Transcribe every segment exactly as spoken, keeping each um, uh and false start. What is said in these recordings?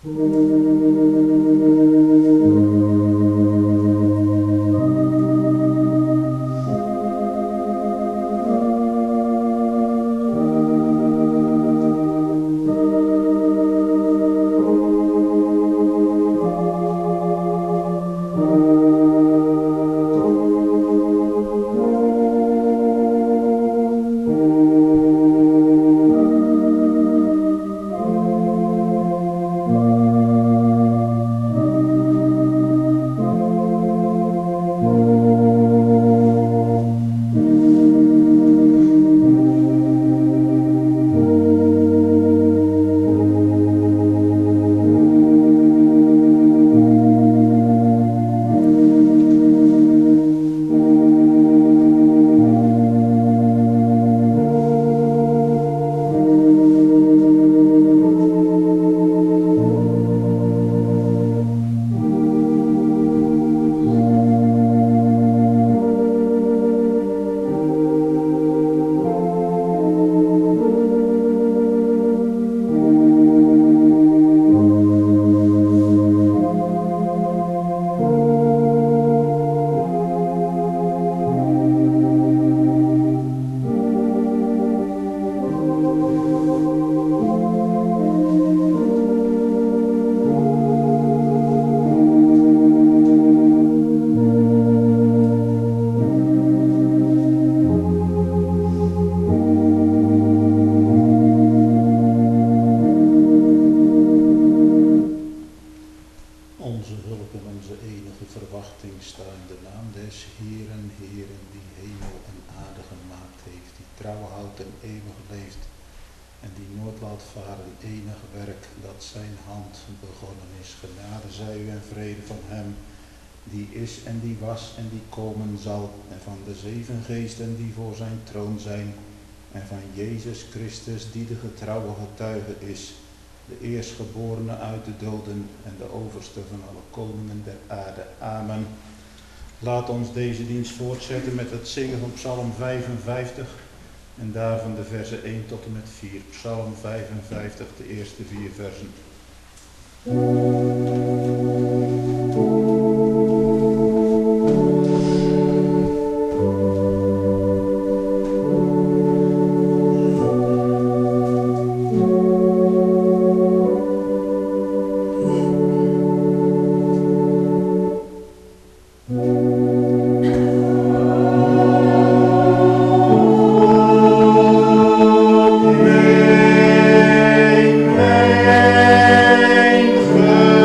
En die was en die komen zal, en van de zeven geesten die voor zijn troon zijn, en van Jezus Christus die de getrouwe getuige is, de eerstgeborene uit de doden en de overste van alle koningen der aarde. Amen. Laat ons deze dienst voortzetten met het zingen van Psalm vijfenvijftig en daarvan de versen één tot en met vier. Psalm vijfenvijftig, de eerste vier versen. Mijn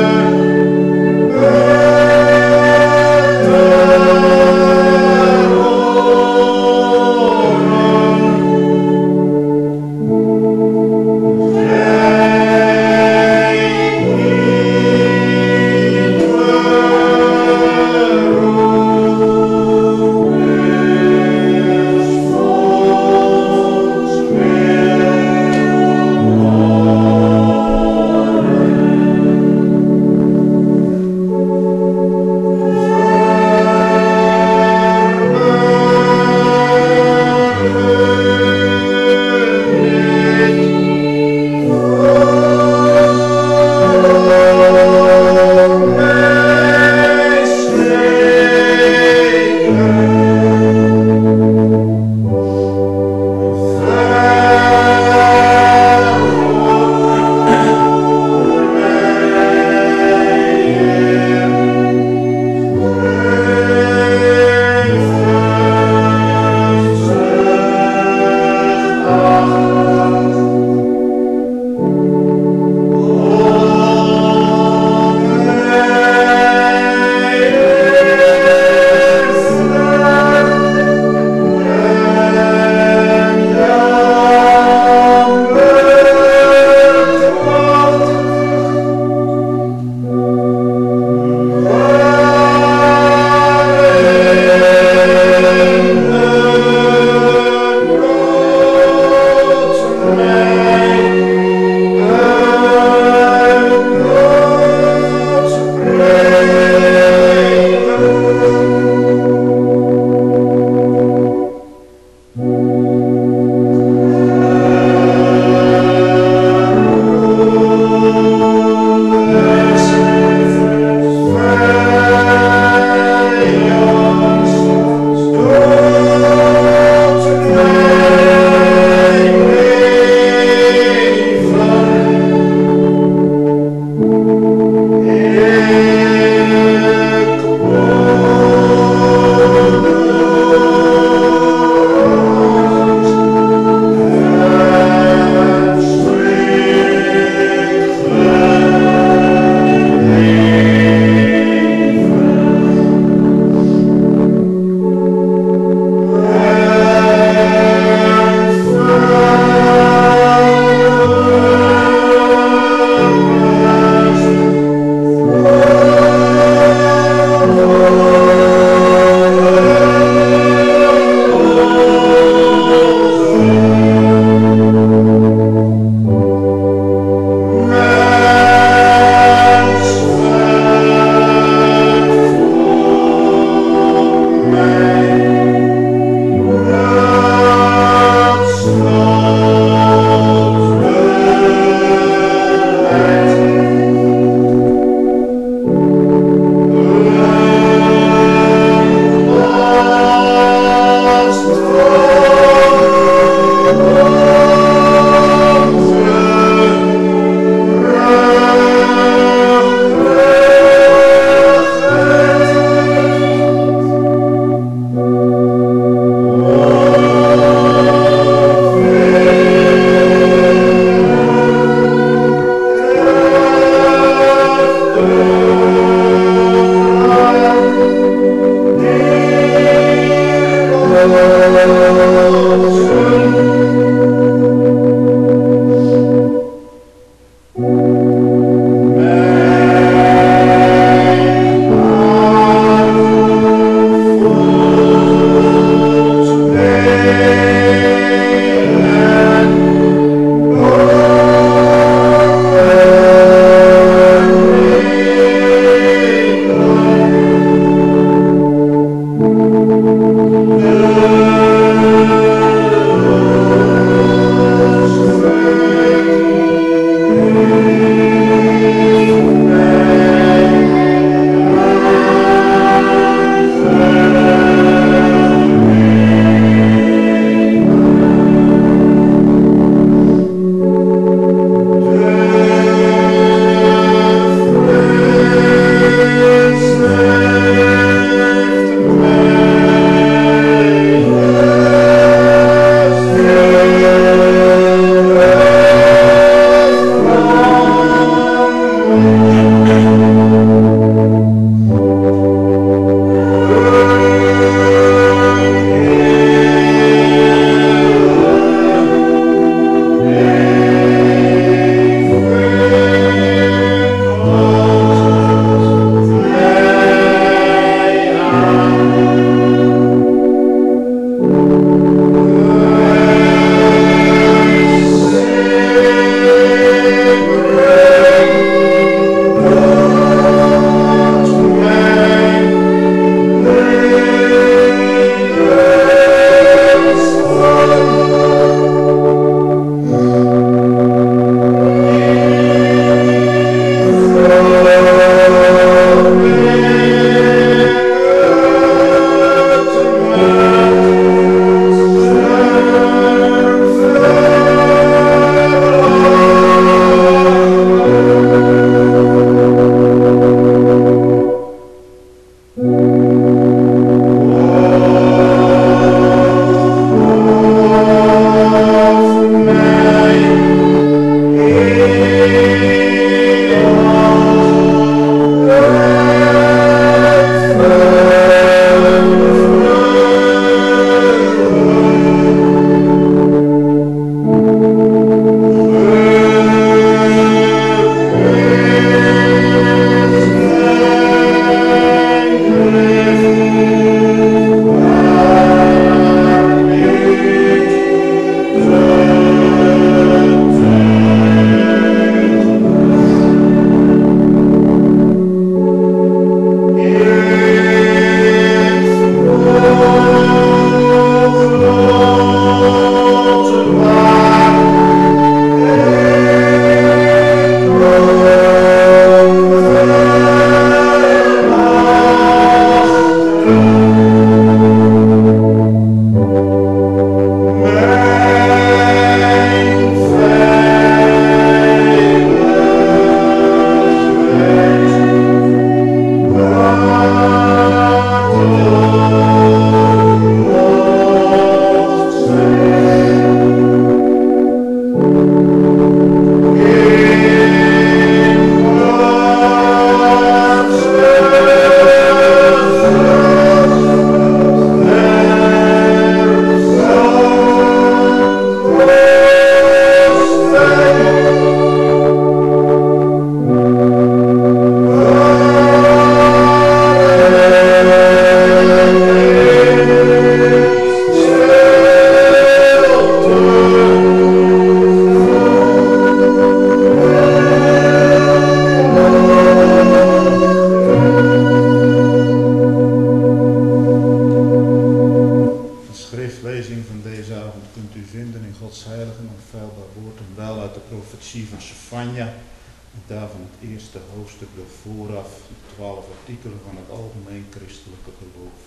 profetie van Sefanja. Daarvan het eerste hoofdstuk de vooraf, twaalf artikelen van het algemeen christelijke geloof.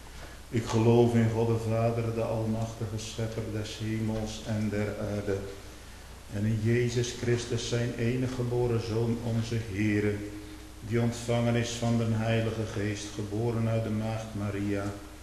Ik geloof in God de Vader, de almachtige schepper des hemels en der aarde. En in Jezus Christus zijn enige geboren Zoon, onze Heere, die ontvangen is van de Heilige Geest, geboren uit de maagd Maria,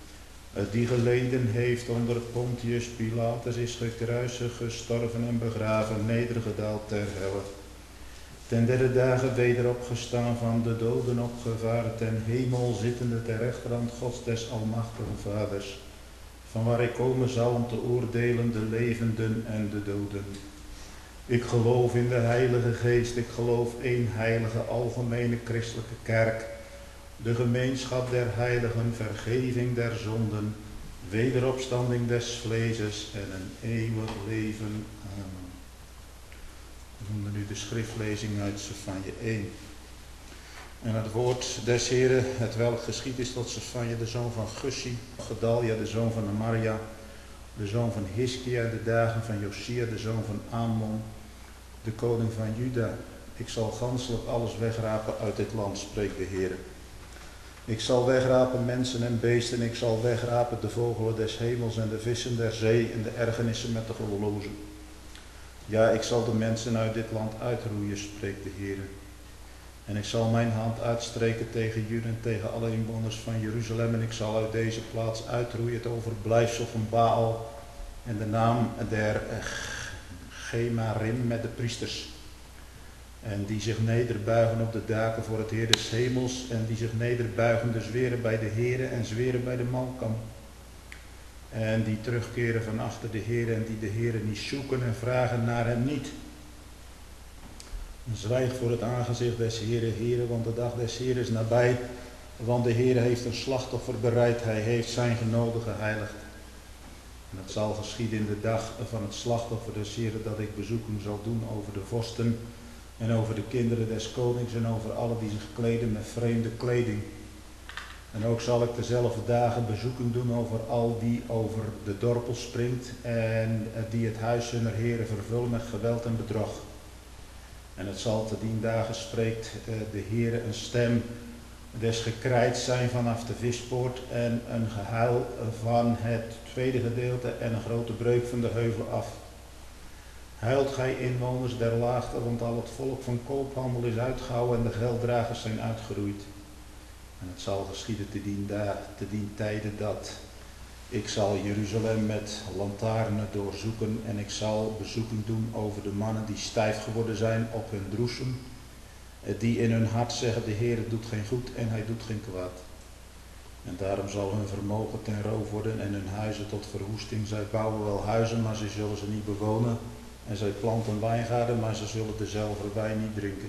die geleden heeft onder Pontius Pilatus, is gekruisigd, gestorven en begraven, nedergedaald ter helle, ten derde dagen weder opgestaan, van de doden opgevaren, ten hemel zittende ter rechterhand Gods des almachtige Vaders, van waar hij komen zal om te oordelen de levenden en de doden. Ik geloof in de Heilige Geest, ik geloof één heilige algemene christelijke kerk, de gemeenschap der heiligen, vergeving der zonden, wederopstanding des vleeses en een eeuwig leven. Amen. We noemen nu de schriftlezing uit Sefanje één. En het woord des Heren, het welk geschied is tot Sefanje, de zoon van Gussi, Gedalia, de zoon van Amaria, de zoon van Hiskia, de dagen van Josia, de zoon van Amon, de koning van Juda. Ik zal ganselijk alles wegrapen uit dit land, spreekt de Heer. Ik zal wegrapen mensen en beesten, ik zal wegrapen de vogelen des hemels en de vissen der zee en de ergernissen met de goddelozen. Ja, ik zal de mensen uit dit land uitroeien, spreekt de Heer. En ik zal mijn hand uitstreken tegen Juda en tegen alle inwoners van Jeruzalem. En ik zal uit deze plaats uitroeien het overblijfsel van Baal en de naam der Gemarim met de priesters. En die zich nederbuigen op de daken voor het Heer des hemels. En die zich nederbuigen, dus zweren bij de Heere en zweren bij de Malkam. En die terugkeren van achter de Heere en die de Heere niet zoeken en vragen naar hem niet. Zwijg voor het aangezicht des Heere, Heere, want de dag des Heeren is nabij. Want de Heere heeft een slachtoffer bereid, hij heeft zijn genode geheiligd. En het zal geschieden in de dag van het slachtoffer des Heeren dat ik bezoeking zal doen over de vorsten en over de kinderen des konings en over alle die zich kleden met vreemde kleding. En ook zal ik dezelfde dagen bezoeking doen over al die over de dorpel springt en die het huis hunner heren vervullen met geweld en bedrog. En het zal te dien dagen spreekt de Heere een stem des gekrijts zijn vanaf de vispoort en een gehuil van het tweede gedeelte en een grote breuk van de heuvel af. Huilt gij inwoners der laagte, want al het volk van koophandel is uitgehouwen en de gelddragers zijn uitgeroeid. En het zal geschieden te dien, da, te dien tijden dat ik zal Jeruzalem met lantaarnen doorzoeken en ik zal bezoeking doen over de mannen die stijf geworden zijn op hun droesem, die in hun hart zeggen de Heer doet geen goed en hij doet geen kwaad. En daarom zal hun vermogen ten roof worden en hun huizen tot verwoesting. Zij bouwen wel huizen, maar ze zullen ze niet bewonen. En zij planten wijngaarden, maar ze zullen dezelfde wijn niet drinken.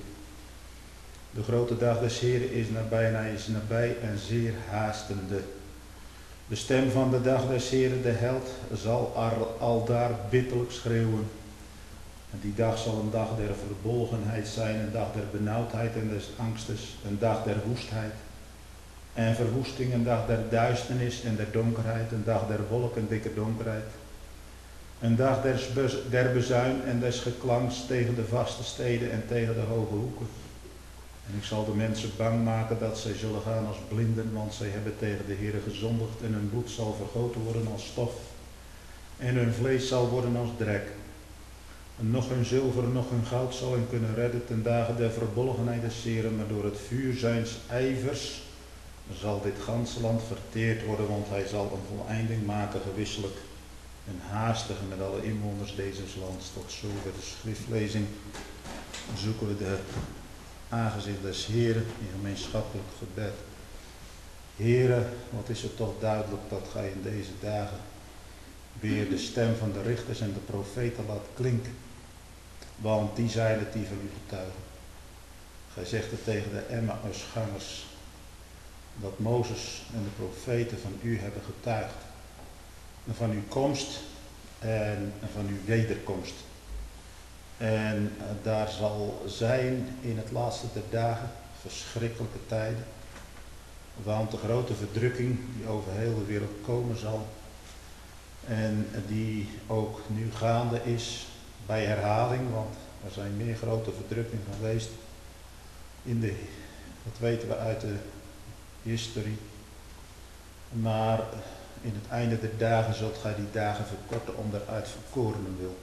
De grote dag des Heeren is nabij en hij is nabij en zeer haastende. De stem van de dag des Heeren, de held, zal aldaar bitterlijk schreeuwen. En die dag zal een dag der verbolgenheid zijn, een dag der benauwdheid en des angstes, een dag der woestheid en verwoesting, een dag der duisternis en der donkerheid, een dag der wolk en dikke donkerheid. Een dag der, der bezuin en des geklanks tegen de vaste steden en tegen de hoge hoeken. En ik zal de mensen bang maken dat zij zullen gaan als blinden, want zij hebben tegen de Heere gezondigd en hun bloed zal vergoten worden als stof. En hun vlees zal worden als drek. En nog hun zilver, nog hun goud zal hen kunnen redden ten dagen der verbolgenheid des Heeren, maar door het vuur zijns ijvers zal dit ganse land verteerd worden, want hij zal een voleinding maken gewisselijk en haastig met alle inwoners dezes lands. Tot zover de schriftlezing. Dan zoeken we de aangezicht des Heeren in gemeenschappelijk gebed. Heere, wat is het toch duidelijk dat gij in deze dagen weer de stem van de richters en de profeten laat klinken. Want die zijn het die van u getuigen. Gij zegt het tegen de Emmausgangers dat Mozes en de profeten van u hebben getuigd. En van uw komst en van uw wederkomst. En daar zal zijn in het laatste der dagen verschrikkelijke tijden. Want de grote verdrukking die over heel de wereld komen zal. En die ook nu gaande is bij herhaling. Want er zijn meer grote verdrukkingen geweest. In de, dat weten we uit de historie. Maar in het einde der dagen zult gij die dagen verkorten om er uit verkorenen wil.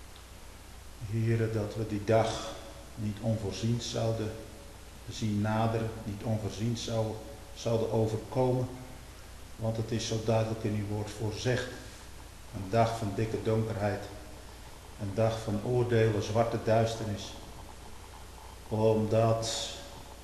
Heere, dat we die dag niet onvoorziens zouden zien naderen, niet onvoorziens zouden, zouden overkomen. Want het is zo duidelijk in uw woord voorzegd. Een dag van dikke donkerheid. Een dag van oordelen, zwarte duisternis. Omdat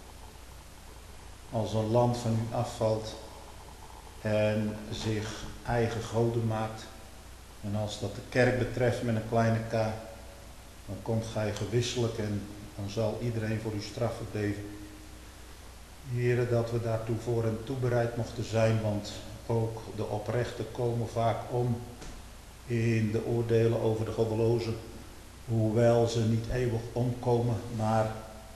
als een land van u afvalt en zich eigen goden maakt, en als dat de kerk betreft met een kleine k, dan komt gij gewisselijk en dan zal iedereen voor u straffen beven. Heren, dat we daartoe voor en toebereid mochten zijn, want ook de oprechten komen vaak om in de oordelen over de goddelozen, hoewel ze niet eeuwig omkomen, maar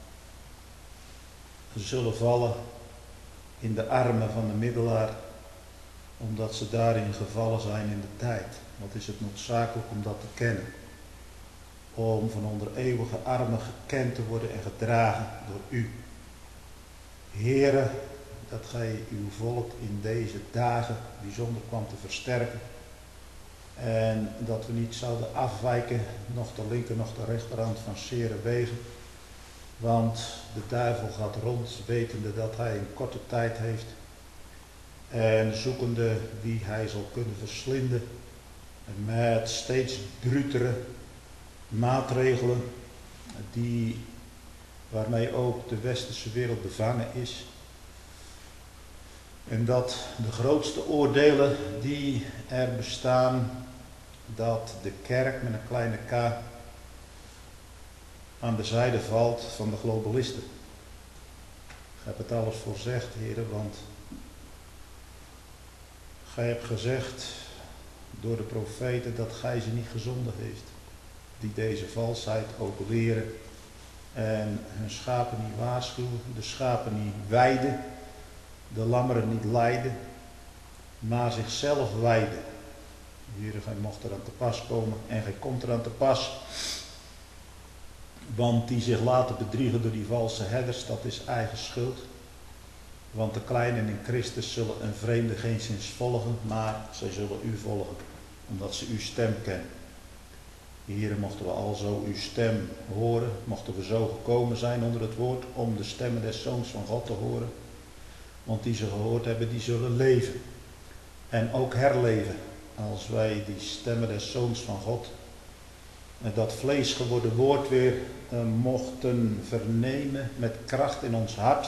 ze zullen vallen in de armen van de middelaar, omdat ze daarin gevallen zijn in de tijd. Wat is het noodzakelijk om dat te kennen? Om van onder eeuwige armen gekend te worden en gedragen door u. Heere, dat gij uw volk in deze dagen bijzonder kwam te versterken. En dat we niet zouden afwijken, nog de linker, nog de rechterhand van zere wegen. Want de duivel gaat rond, wetende dat hij een korte tijd heeft. En zoekende wie hij zal kunnen verslinden. En met steeds brutere maatregelen, die, waarmee ook de westerse wereld bevangen is. En dat de grootste oordelen die er bestaan, dat de kerk met een kleine k aan de zijde valt van de globalisten. Ik heb het alles voorzegd, heren, want gij hebt gezegd door de profeten dat gij ze niet gezonden heeft, die deze valsheid ook leren en hun schapen niet waarschuwen, de schapen niet weiden, de lammeren niet leiden, maar zichzelf weiden. Heren, gij mocht er aan te pas komen en gij komt er aan te pas, want die zich laten bedriegen door die valse herders, dat is eigen schuld. Want de kleinen in Christus zullen een vreemde geen zins volgen, maar zij zullen u volgen, omdat ze uw stem kennen. Heren, mochten we alzo uw stem horen, mochten we zo gekomen zijn onder het woord, om de stemmen des Zoons van God te horen. Want die ze gehoord hebben, die zullen leven. En ook herleven, als wij die stemmen des Zoons van God, dat vlees geworden woord weer uh, mochten vernemen met kracht in ons hart.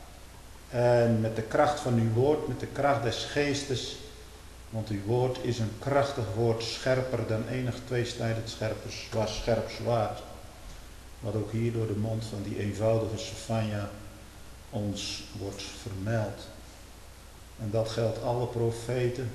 En met de kracht van uw woord, met de kracht des geestes. Want uw woord is een krachtig woord, scherper dan enig tweesnijdend scherp zwaard. Wat ook hier door de mond van die eenvoudige Sefania ons wordt vermeld. En dat geldt alle profeten.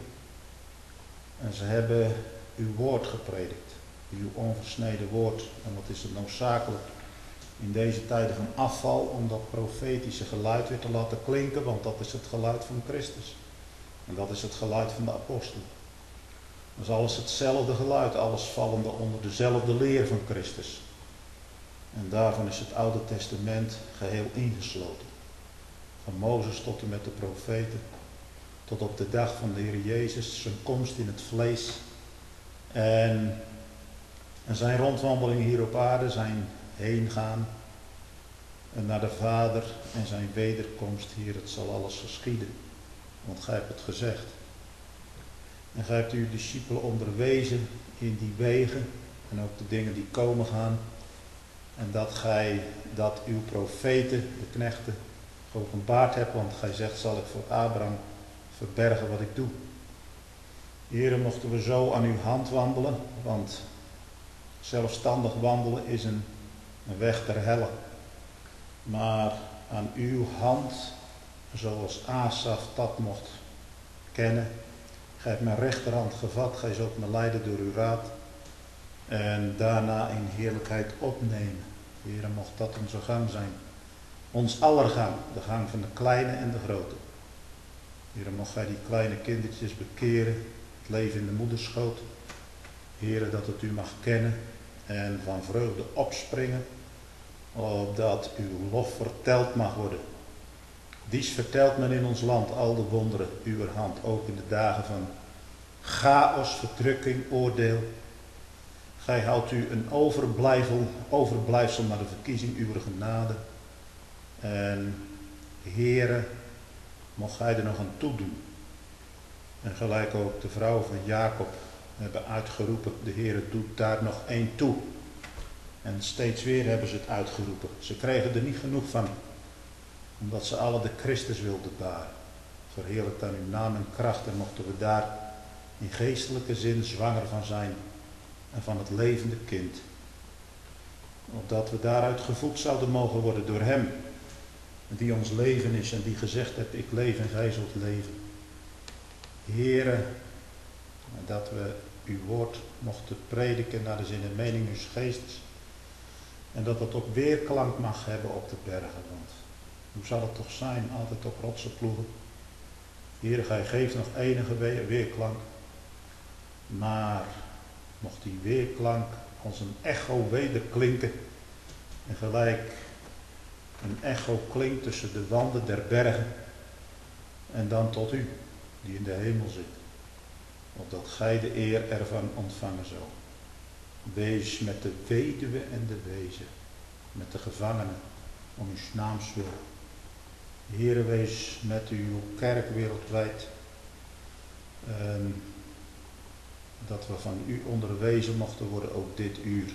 En ze hebben uw woord gepredikt. Uw onversneden woord. En wat is het noodzakelijk in deze tijden van afval om dat profetische geluid weer te laten klinken, want dat is het geluid van Christus. En dat is het geluid van de apostelen. Dat is alles hetzelfde geluid, alles vallende onder dezelfde leer van Christus. En daarvan is het Oude Testament geheel ingesloten. Van Mozes tot en met de profeten, tot op de dag van de Heer Jezus, zijn komst in het vlees en, en zijn rondwandeling hier op aarde, zijn heengaan en naar de Vader en zijn wederkomst hier, het zal alles geschieden. Want gij hebt het gezegd. En gij hebt uw discipelen onderwezen in die wegen en ook de dingen die komen gaan. En dat gij, dat uw profeten, de knechten, geopenbaard hebt, want gij zegt, zal ik voor Abraham verbergen wat ik doe. Heren, mochten we zo aan uw hand wandelen, want zelfstandig wandelen is een, een weg ter helle. Maar aan uw hand, zoals Asaf dat mocht kennen, gij hebt mijn rechterhand gevat, gij zult me leiden door uw raad en daarna in heerlijkheid opnemen. Heren, mocht dat onze gang zijn. Ons aller gang, de gang van de kleine en de grote. Heren, mocht gij die kleine kindertjes bekeren, het leven in de moederschoot. Heren, dat het u mag kennen en van vreugde opspringen, opdat uw lof verteld mag worden. Dies vertelt men in ons land, al de wonderen uwer hand, ook in de dagen van chaos, verdrukking, oordeel. Gij houdt u een overblijfsel, overblijfsel naar de verkiezing uwer genade. En Heere, mocht gij er nog aan toedoen. En gelijk ook de vrouwen van Jacob hebben uitgeroepen, de Heere doet daar nog één toe. En steeds weer hebben ze het uitgeroepen. Ze kregen er niet genoeg van. Omdat ze alle de Christus wilden baren. Verheerlijkt aan uw naam en kracht. En mochten we daar in geestelijke zin zwanger van zijn. En van het levende kind. Opdat we daaruit gevoed zouden mogen worden door hem. Die ons leven is en die gezegd heeft, ik leef en gij zult leven. Heere, dat we uw woord mochten prediken naar de zin en mening uws geestes. En dat het ook weerklank mag hebben op de bergen. Want hoe zal het toch zijn, altijd op rotsen ploegen. Heere, gij geeft nog enige weerklank. Maar mocht die weerklank als een echo wederklinken. En gelijk een echo klinkt tussen de wanden der bergen. En dan tot u, die in de hemel zit. Opdat gij de eer ervan ontvangen zult. Wees met de weduwe en de wezen. Met de gevangenen. Om uw naams wil. Heere, wees met uw kerk wereldwijd. En dat we van u onderwezen mochten worden ook dit uur.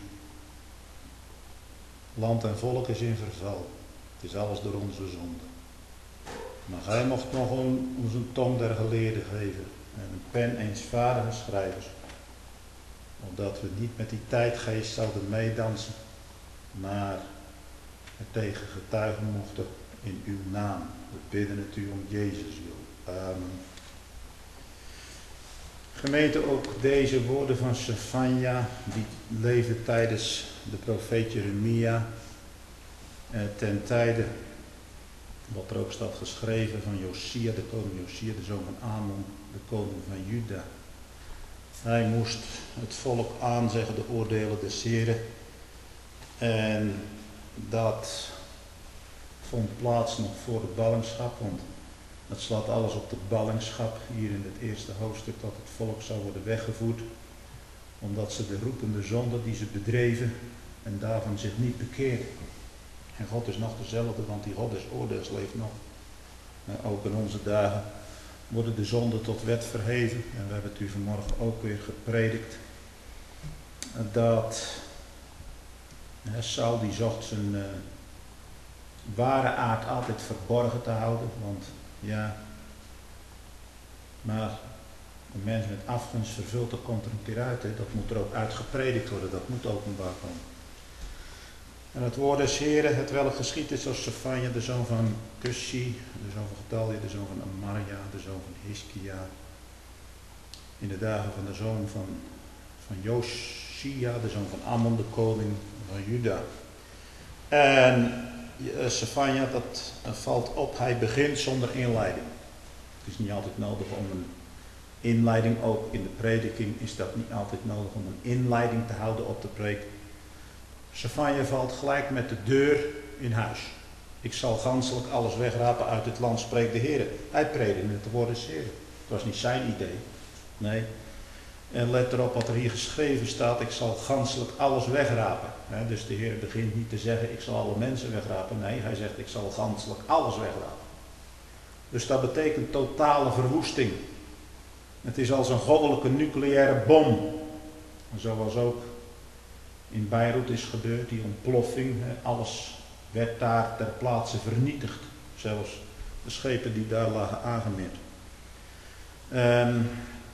Land en volk is in verval. Het is alles door onze zonde. Maar gij mocht nog ons een tong der geleerden geven. En een pen eensvaardige schrijvers. Opdat we niet met die tijdgeest zouden meedansen. Maar er tegen getuigen mochten in uw naam. We bidden het u om Jezus wil. Amen. Gemeente, ook deze woorden van Sefanja, die leefde tijdens de profeet Jeremia, eh, ten tijde, wat er ook staat geschreven, van Josia, de koning Josia, de zoon van Amon, de koning van Juda. Hij moest het volk aanzeggen, de oordelen des Heren. En dat vond plaats nog voor de ballingschap, want het slaat alles op de ballingschap, hier in het eerste hoofdstuk, dat het volk zou worden weggevoerd, omdat ze de roepende zonde die ze bedreven en daarvan zich niet bekeerden. En God is nog dezelfde, want die God des oordeels leeft nog. En ook in onze dagen worden de zonden tot wet verheven. En we hebben het u vanmorgen ook weer gepredikt. Dat hè, Saul die zocht zijn uh, ware aard altijd verborgen te houden. Want ja, maar een mens met afgunst vervult, dat komt er een keer uit. Hè. Dat moet er ook uitgepredikt worden, dat moet openbaar komen. En het woord des Heren, het welk geschied is als Sefanja, de zoon van Kussi, de zoon van Gedalia, de zoon van Amarja, de zoon van Hiskia. In de dagen van de zoon van, van Josia, de zoon van Ammon, de koning van Juda. En Sefanja, dat valt op, hij begint zonder inleiding. Het is niet altijd nodig om een inleiding, ook in de prediking is dat niet altijd nodig om een inleiding te houden op de preek. Sefanja valt gelijk met de deur in huis. Ik zal ganselijk alles wegrapen uit het land, spreekt de Heer. Hij predikte het woord des Heeren. Het was niet zijn idee. Nee. En let erop wat er hier geschreven staat. Ik zal ganselijk alles wegrapen. He, dus de Heer begint niet te zeggen, ik zal alle mensen wegrapen. Nee, hij zegt, ik zal ganselijk alles wegrapen. Dus dat betekent totale verwoesting. Het is als een goddelijke nucleaire bom. Zoals ook in Beirut is gebeurd, die ontploffing. Alles werd daar ter plaatse vernietigd. Zelfs de schepen die daar lagen aangemeerd. Um,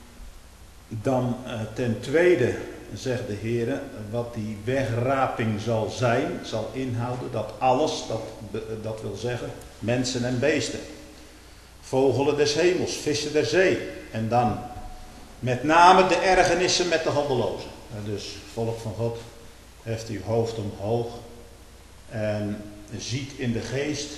dan uh, ten tweede zegt de Heer, wat die wegraping zal zijn, zal inhouden dat alles, dat, dat wil zeggen mensen en beesten, vogelen des hemels, vissen der zee. En dan met name de ergernissen met de goddelozen. Dus volk van God, heft uw hoofd omhoog en ziet in de geest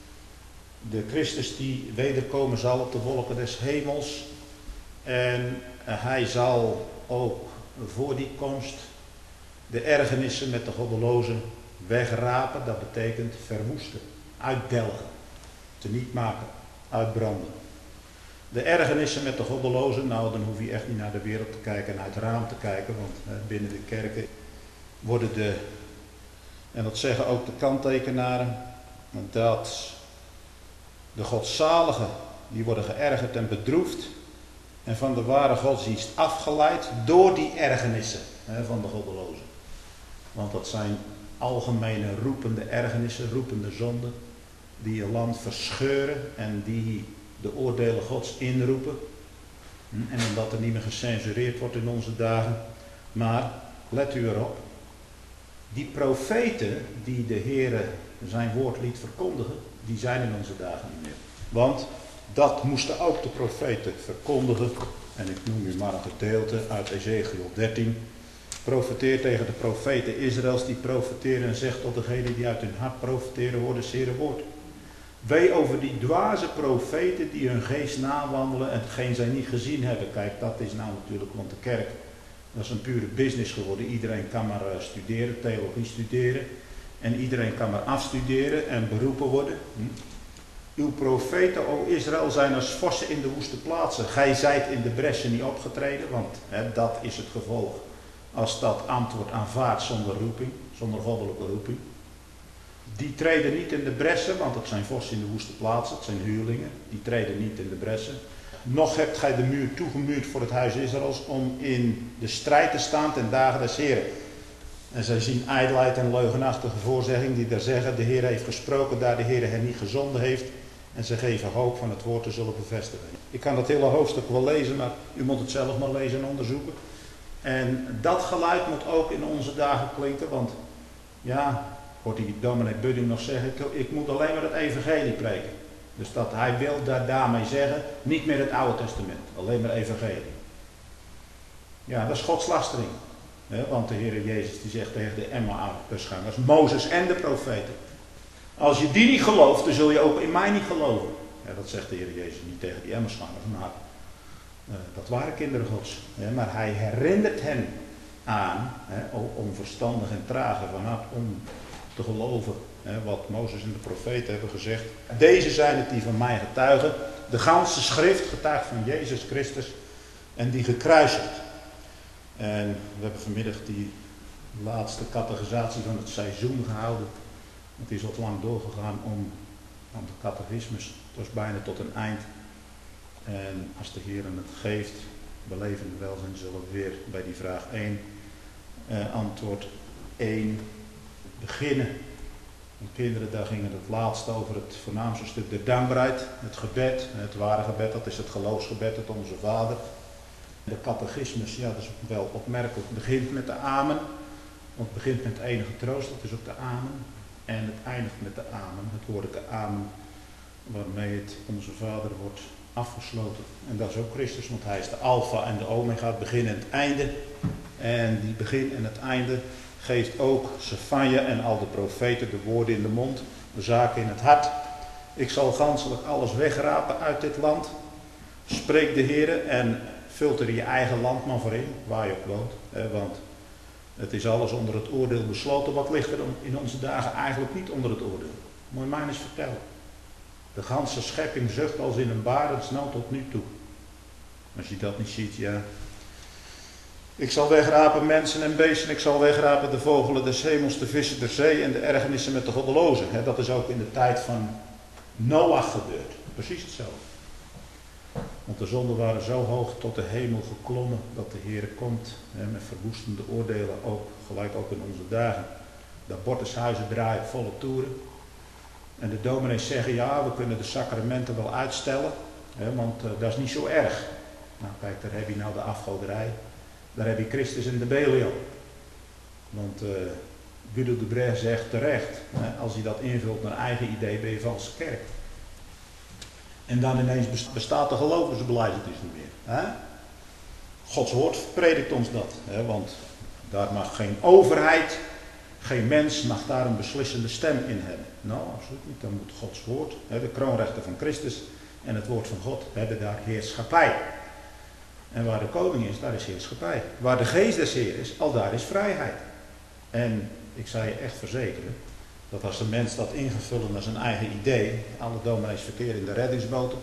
de Christus die wederkomen zal op de wolken des hemels. En hij zal ook voor die komst de ergernissen met de goddelozen wegrapen. Dat betekent verwoesten, uitdelgen, teniet maken, uitbranden. De ergernissen met de goddelozen, nou dan hoef je echt niet naar de wereld te kijken en uit het raam te kijken, want hè, binnen de kerken worden de, en dat zeggen ook de kanttekenaren, dat de godzaligen, die worden geërgerd en bedroefd en van de ware godsdienst afgeleid door die ergernissen hè, van de goddelozen. Want dat zijn algemene roepende ergernissen, roepende zonden, die je land verscheuren en die de oordelen Gods inroepen. En omdat er niet meer gecensureerd wordt in onze dagen. Maar, let u erop, die profeten die de Heere zijn woord liet verkondigen, die zijn in onze dagen niet meer. Want dat moesten ook de profeten verkondigen. En ik noem u maar een gedeelte uit Ezechiel dertien. Profeteer tegen de profeten Israëls die profeteren en zegt tot degenen die uit hun hart profeteren, hoor de Heere woord. Wee over die dwaze profeten die hun geest nawandelen en hetgeen zij niet gezien hebben. Kijk, dat is nou natuurlijk, want de kerk, dat is een pure business geworden. Iedereen kan maar studeren, theologie studeren. En iedereen kan maar afstuderen en beroepen worden. Hm? Uw profeten, o Israël, zijn als vossen in de woeste plaatsen. Gij zijt in de bressen niet opgetreden, want hè, dat is het gevolg. Als dat antwoord aanvaardt zonder roeping, zonder goddelijke roeping. Die treden niet in de bressen, want het zijn vossen in de woeste plaatsen, het zijn huurlingen. Die treden niet in de bressen. Nog hebt gij de muur toegemuurd voor het huis Israëls om in de strijd te staan ten dagen des Heren. En zij zien ijdelheid en leugenachtige voorzegging die daar zeggen, de Heer heeft gesproken, daar de Heer hen niet gezonden heeft. En ze geven hoop van het woord te zullen bevestigen. Ik kan dat hele hoofdstuk wel lezen, maar u moet het zelf maar lezen en onderzoeken. En dat geluid moet ook in onze dagen klinken, want ja, hoort die dominee Budding nog zeggen, ik, ik moet alleen maar het evangelie preken. Dus dat hij wil daar daarmee zeggen, niet meer het Oude Testament, alleen maar evangelie. Ja, dat is godslastering. He, want de Heer Jezus die zegt tegen de Emmausgangers, Mozes en de profeten. Als je die niet gelooft, dan zul je ook in mij niet geloven. Ja, dat zegt de Heer Jezus niet tegen die Emmausgangers, maar uh, dat waren kinderen Gods. He, maar hij herinnert hen aan, he, onverstandig en trage van hart, om te geloven he, wat Mozes en de profeten hebben gezegd. Deze zijn het die van mij getuigen. De ganse schrift getuigt van Jezus Christus en die gekruisigd. En we hebben vanmiddag die laatste catechisatie van het seizoen gehouden. Het is wat lang doorgegaan om, om de catechismus. Het was bijna tot een eind. En als de Heer het geeft, beleven we welzijn, zullen we weer bij die vraag één, eh, antwoord één, beginnen. En kinderen, daar ging het laatste over het voornaamste stuk, de dankbaarheid, het gebed. Het ware gebed, dat is het geloofsgebed, het Onze Vader. De catechismus, ja, dat is wel opmerkelijk. Het begint met de amen. Want het begint met enige troost, dat is ook de amen. En het eindigt met de amen, het woordelijke amen, waarmee het Onze Vader wordt afgesloten. En dat is ook Christus, want hij is de alfa en de omega, het begin en het einde. En die begin en het einde geeft ook Zephanja en al de profeten de woorden in de mond, de zaken in het hart. Ik zal ganselijk alles wegrapen uit dit land, spreekt de Heer, en filter je eigen land maar voor in, waar je op woont. Hè, want het is alles onder het oordeel besloten. Wat ligt er in onze dagen eigenlijk niet onder het oordeel? Moet je mij eens vertellen. De ganse schepping zucht als in een barensnood tot nu toe. Als je dat niet ziet, ja. Ik zal wegrapen mensen en beesten, ik zal wegrapen de vogelen des hemels, de vissen der zee en de ergernissen met de goddelozen. He, dat is ook in de tijd van Noach gebeurd. Precies hetzelfde. Want de zonden waren zo hoog tot de hemel geklommen dat de Heer komt he, met verwoestende oordelen, ook, gelijk ook in onze dagen. De abortushuizen draaien volle toeren. En de dominees zeggen, ja, we kunnen de sacramenten wel uitstellen, he, want uh, dat is niet zo erg. Nou kijk, daar heb je nou de afgoderij. Daar heb je Christus en de Belial. Want uh, Guido de Brès zegt terecht, hè, als hij dat invult naar eigen idee, ben je valse kerk. En dan ineens bestaat de geloofsbelijdenis niet meer. Hè? Gods woord predikt ons dat. Hè, want daar mag geen overheid, geen mens mag daar een beslissende stem in hebben. Nou, absoluut niet. Dan moet Gods woord, hè, de kroonrechter van Christus en het woord van God, hebben daar heerschappij. En waar de koning is, daar is heerschappij. Waar de geest des Heer is, al daar is vrijheid. En ik zou je echt verzekeren, dat als de mens dat ingevullen naar zijn eigen idee, alle dominees verkeren in de reddingsboten.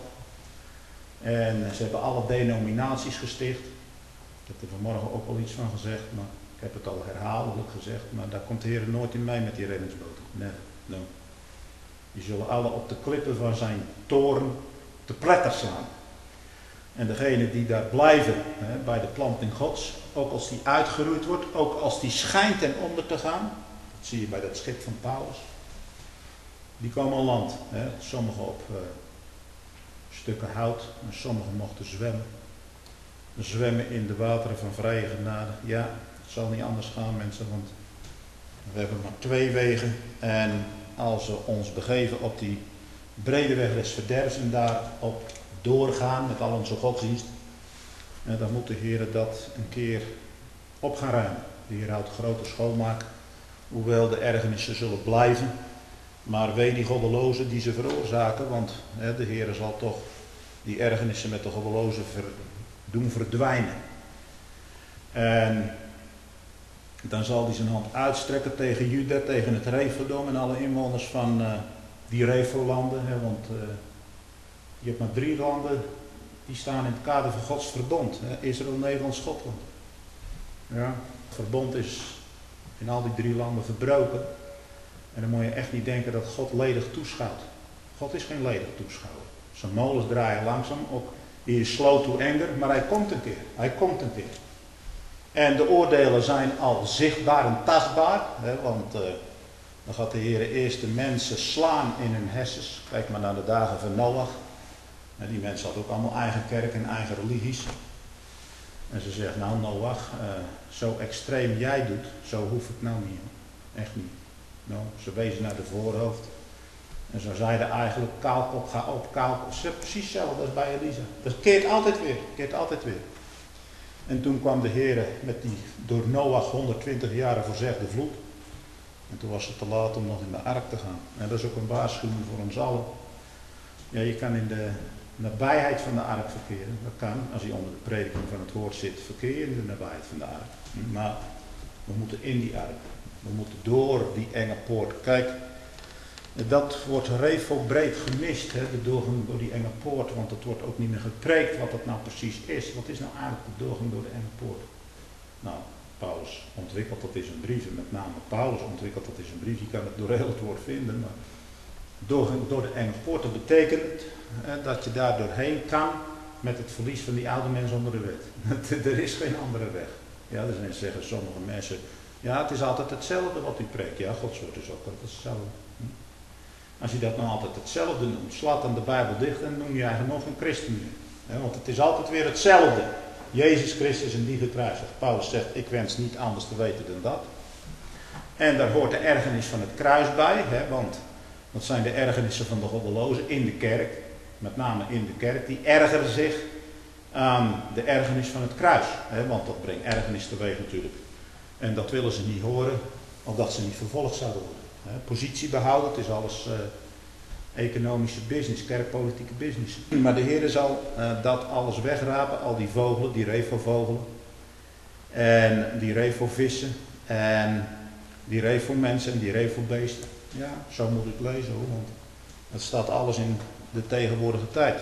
En ze hebben alle denominaties gesticht. Ik heb er vanmorgen ook al iets van gezegd, maar ik heb het al herhaaldelijk gezegd. Maar daar komt de Heer nooit in mee met die reddingsboten. Nee, no. Die zullen alle op de klippen van zijn toren te pletter slaan. En degene die daar blijven hè, bij de planting Gods, ook als die uitgeroeid wordt, ook als die schijnt ten onder te gaan, Dat zie je bij dat schip van Paulus. Die komen aan land. Hè? Sommigen op uh, stukken hout en sommigen mochten zwemmen. Zwemmen in de wateren van vrije genade. Ja, het zal niet anders gaan, mensen, want we hebben maar twee wegen. En als we ons begeven op die brede weg des verderfs en daarop doorgaan met al onze godsdienst, dan moet de Heer dat een keer op gaan ruimen. De Heer houdt grote schoonmaak, hoewel de ergernissen zullen blijven. Maar wee die goddelozen die ze veroorzaken, want hè, de Heer zal toch die ergernissen met de goddelozen ver, doen verdwijnen. En dan zal hij zijn hand uitstrekken tegen Juda, tegen het Refeldom en alle inwoners van uh, die Refelanden. Hè, want uh, je hebt maar drie landen die staan in het kader van Gods verbond. Hè, Israël, Nederland, Schotland. Ja, het verbond is in al die drie landen verbroken. En dan moet je echt niet denken dat God ledig toeschouwt. God is geen ledig toeschouwer. Zijn molens draaien langzaam op. Hij is slow to anger, maar hij komt een keer. Hij komt een keer. En de oordelen zijn al zichtbaar en tastbaar. Hè, want uh, dan gaat de Heer eerst de mensen slaan in hun hersens. Kijk maar naar de dagen van Noach. En die mensen hadden ook allemaal eigen kerk en eigen religies. En ze zegt, nou Noach, uh, zo extreem jij doet, zo hoef ik nou niet. Echt niet. Nou, ze wezen naar de voorhoofd. En zo zeiden eigenlijk, kaalkop, ga op, kaalkop. Ze precies hetzelfde als bij Elisa. Dat keert altijd weer, keert altijd weer. En toen kwam de Heer met die door Noach honderdtwintig jaren voorzegde vloed. En toen was het te laat om nog in de ark te gaan. En dat is ook een waarschuwing voor ons allen. Ja, je kan in de nabijheid van de ark verkeren. Dat kan, als je onder de prediking van het woord zit, verkeer in de nabijheid van de ark. Maar we moeten in die ark. We moeten door die enge poort. Kijk, dat wordt redelijk breed gemist, hè, de doorgang door die enge poort. Want het wordt ook niet meer gepreekt wat dat nou precies is. Wat is nou eigenlijk de doorgang door de enge poort? Nou, Paulus ontwikkelt dat in zijn brieven. Met name Paulus ontwikkelt dat in zijn brief. Je kan het door heel het woord vinden. Maar doorgang door de enge poort, dat betekent hè, dat je daar doorheen kan met het verlies van die oude mens onder de wet. Er is geen andere weg. Ja, dan zeggen sommige mensen, ja, het is altijd hetzelfde wat u preekt. Ja, Gods woord is ook altijd hetzelfde. Als je dat nou altijd hetzelfde noemt, slaat dan de Bijbel dicht en noem je eigenlijk nog een christen meer. Want het is altijd weer hetzelfde. Jezus Christus en die gekruisigd. Paulus zegt, ik wens niet anders te weten dan dat. En daar hoort de ergernis van het kruis bij, hè, want dat zijn de ergernissen van de goddelozen in de kerk. Met name in de kerk, die ergeren zich aan de ergernis van het kruis. Hè, want dat brengt ergernis teweeg natuurlijk. En dat willen ze niet horen, omdat ze niet vervolgd zouden worden. He, positie behouden, het is alles uh, economische business, kerkpolitieke business. Maar de Heer zal uh, dat alles wegrapen, al die vogelen, die revelvogelen. En die revelvissen. En die revelmensen en die revelbeesten. Ja, zo moet ik lezen hoor, want het staat alles in de tegenwoordige tijd.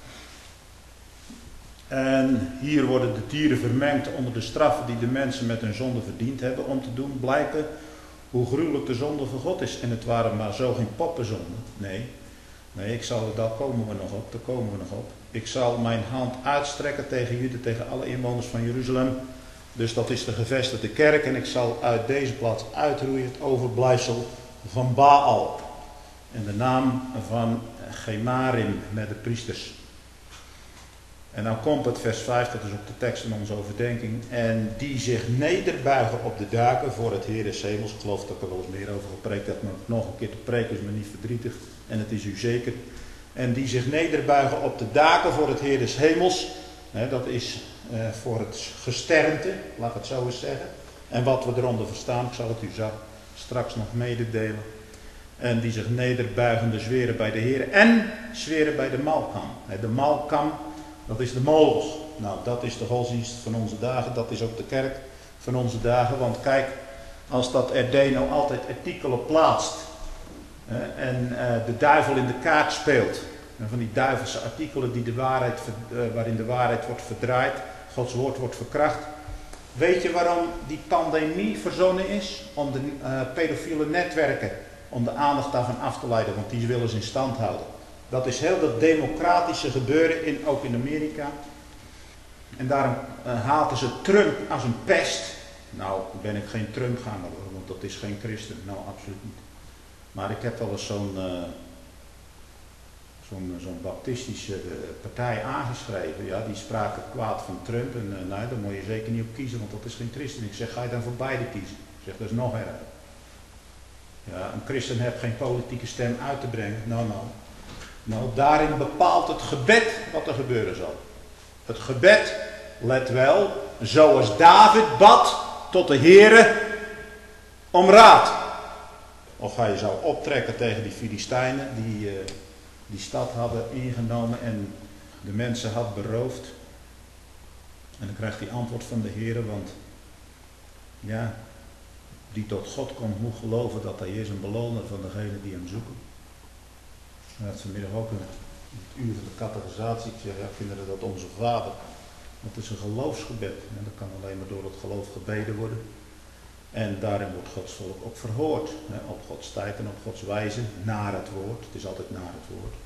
En hier worden de dieren vermengd onder de straffen die de mensen met hun zonde verdiend hebben om te doen blijken hoe gruwelijk de zonde van God is. En het waren maar zo geen poppenzonden. Nee, nee, ik zal, daar komen we nog op, daar komen we nog op. Ik zal mijn hand uitstrekken tegen jullie, tegen alle inwoners van Jeruzalem. Dus dat is de gevestigde kerk. En ik zal uit deze plaats uitroeien het overblijfsel van Baal. En de naam van Gemarim met de priesters. En dan komt het vers vijf, dat is ook de tekst van onze overdenking. En die zich nederbuigen op de daken voor het Heer des hemels. Ik geloof dat ik er wel eens meer over gepreekt heb, maar nog een keer te preken is me niet verdrietig. En het is u zeker. En die zich nederbuigen op de daken voor het Heer des hemels. Hè, dat is uh, voor het gesternte, laat ik het zo eens zeggen. En wat we eronder verstaan, ik zal het u zo straks nog mededelen. En die zich nederbuigende zweren bij de Heer en zweren bij de Malkam. De Malkam, dat is de Moloch. Nou, dat is de godsdienst van onze dagen. Dat is ook de kerk van onze dagen. Want kijk, als dat R D nou altijd artikelen plaatst. Eh, en uh, de duivel in de kaart speelt. En van die duivelse artikelen die de waarheid, uh, waarin de waarheid wordt verdraaid. Gods woord wordt verkracht. Weet je waarom die pandemie verzonnen is? Om de uh, pedofiele netwerken, om de aandacht daarvan af te leiden. Want die willen ze in stand houden. Dat is heel dat democratische gebeuren, in, ook in Amerika. En daarom uh, haten ze Trump als een pest. Nou ben ik geen Trump-ganger hoor, want dat is geen christen. Nou, absoluut niet. Maar ik heb wel eens zo'n uh, zo'n zo'n baptistische uh, partij aangeschreven. Ja, die spraken kwaad van Trump. En uh, nou, daar moet je zeker niet op kiezen, want dat is geen christen. Ik zeg, ga je dan voor beide kiezen? Ik zeg, dat is nog erger. Ja, een christen heeft geen politieke stem uit te brengen. Nou, nou. Nou, daarin bepaalt het gebed wat er gebeuren zal. Het gebed, let wel, zoals David bad tot de Heere om raad. Of hij zou optrekken tegen die Filistijnen die uh, die stad hadden ingenomen en de mensen had beroofd. En dan krijgt hij antwoord van de Heere, want ja, die tot God komt moet geloven dat hij is een beloner van degenen die hem zoeken. Dat is vanmiddag ook een het uur van de catechisatie. Ik zeg, ja, kinderen, dat onze Vader. Dat is een geloofsgebed. En dat kan alleen maar door het geloof gebeden worden. En daarin wordt Gods volk ook verhoord. Hè, op Gods tijd en op Gods wijze. Naar het woord. Het is altijd naar het woord.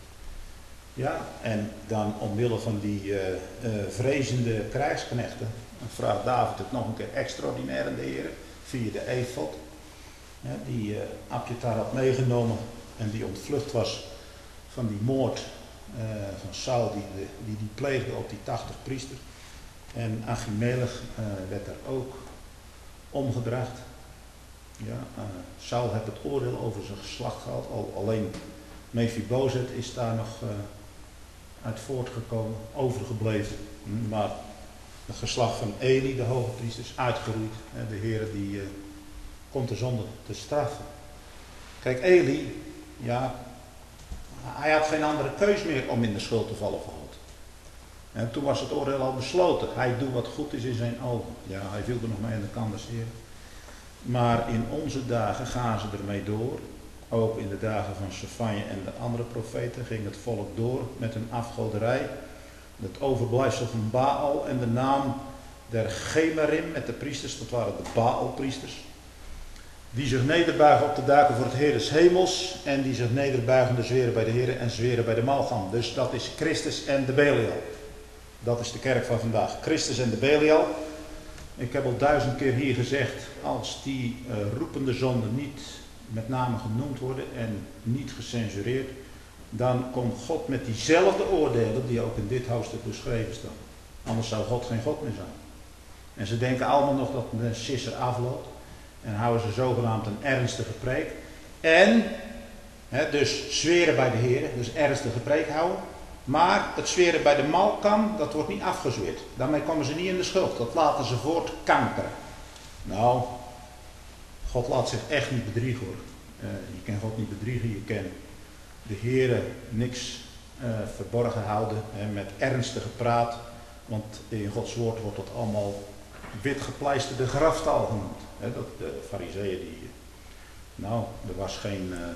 Ja, en dan omwille van die uh, uh, vrezende krijgsknechten. Vraagt David het nog een keer extraordinair aan de Heer. Via de efod. Ja, die uh, Abjatar had meegenomen. En die ontvlucht was van die moord uh, van Saul. Die, die, die die pleegde op die tachtig priester. En Achimelech uh, werd daar ook omgedracht. Ja, uh, Saul heeft het oordeel over zijn geslacht gehad. Al, alleen Mephibozet is daar nog uh, uit voortgekomen, overgebleven. Maar het geslacht van Eli, de hoge priester, is uitgeroeid. De Heer die uh, komt de zonde te straffen. Kijk, Eli, ja, hij had geen andere keus meer om in de schuld te vallen voor God. En toen was het oordeel al besloten. Hij doet wat goed is in zijn ogen. Ja, hij viel er nog mee aan de kant des Heeren. Maar in onze dagen gaan ze ermee door. Ook in de dagen van Sefanja en de andere profeten ging het volk door met een afgoderij. Het overblijfsel van Baal en de naam der Gemerim met de priesters, dat waren de Baal-priesters. Die zich nederbuigen op de daken voor het Heer des Hemels en die zich nederbuigen zweren bij de Heer en zweren bij de Malcham. Dus dat is Christus en de Belial. Dat is de kerk van vandaag. Christus en de Belial. Ik heb al duizend keer hier gezegd, als die uh, roepende zonden niet met name genoemd worden en niet gecensureerd, dan komt God met diezelfde oordelen die ook in dit hoofdstuk beschreven staan. Anders zou God geen God meer zijn. En ze denken allemaal nog dat de sisser afloopt en houden ze zogenaamd een ernstige preek. En, hè, dus zweren bij de Heer, dus ernstige preek houden. Maar het zweren bij de Malkam, dat wordt niet afgezweerd. Daarmee komen ze niet in de schuld. Dat laten ze voortkankeren. Nou, God laat zich echt niet bedriegen hoor. Uh, je kan God niet bedriegen, je kan de Heere niks uh, verborgen houden hè, met ernstige praat. Want in Gods woord wordt dat allemaal witgepleisterde graftaal genoemd. Hè, dat de fariseeën die... Nou, er was geen... Uh,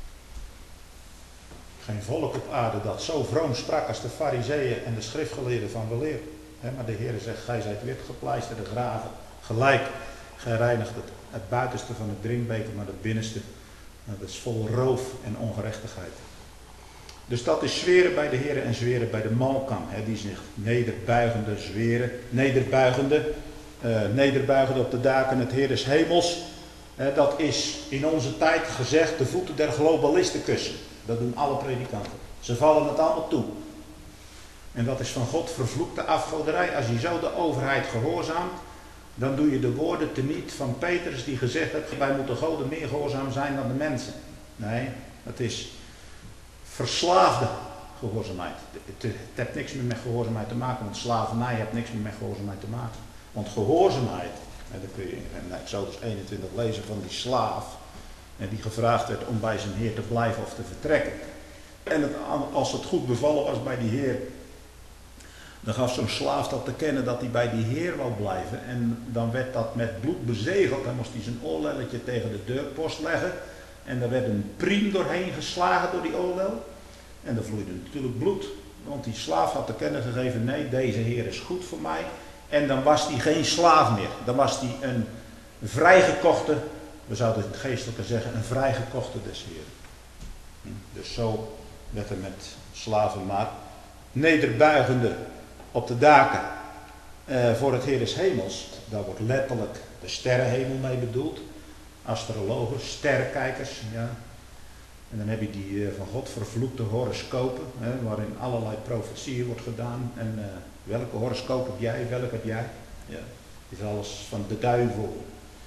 Geen volk op aarde dat zo vroom sprak als de fariseeën en de schriftgeleerden van weleer. Maar de Heer zegt, gij zijt witgepleisterde graven. Gelijk, gij reinigt het, het buitenste van het drinkbeker, maar het binnenste, dat is vol roof en ongerechtigheid. Dus dat is zweren bij de Heer en zweren bij de Malkam. Hè, die zich nederbuigende zweren, nederbuigende, uh, nederbuigende op de daken het Heer des Hemels. Uh, dat is in onze tijd gezegd de voeten der globalisten kussen. Dat doen alle predikanten. Ze vallen het allemaal toe. En dat is van God vervloekte afgoderij. Als je zo de overheid gehoorzaamt, dan doe je de woorden teniet van Petrus die gezegd heeft, wij moeten Goden meer gehoorzaam zijn dan de mensen. Nee, het is verslaafde gehoorzaamheid. Het, het heeft niks meer met gehoorzaamheid te maken, want slavernij heeft niks meer met gehoorzaamheid te maken. Want gehoorzaamheid, en dan kun je in Exodus eenentwintig lezen van die slaaf, en die gevraagd werd om bij zijn Heer te blijven of te vertrekken. En het, als het goed bevallen was bij die Heer, dan gaf zo'n slaaf dat te kennen dat hij bij die Heer wou blijven. En dan werd dat met bloed bezegeld. Dan moest hij zijn oorlelletje tegen de deurpost leggen. En daar werd een priem doorheen geslagen door die oorlel. En er vloeide natuurlijk bloed. Want die slaaf had te kennen gegeven, nee, deze Heer is goed voor mij. En dan was hij geen slaaf meer. Dan was hij een vrijgekochte, we zouden het geestelijke zeggen, een vrijgekochte des Heeren. Dus zo werd er met slaven maar nederbuigende op de daken uh, voor het Heer des Hemels. Daar wordt letterlijk de sterrenhemel mee bedoeld. Astrologen, sterrenkijkers. Ja. En dan heb je die uh, van God vervloekte horoscopen, hè, waarin allerlei profetieën wordt gedaan. En uh, welke horoscoop heb jij, welke heb jij? Ja. Het is alles van de duivel.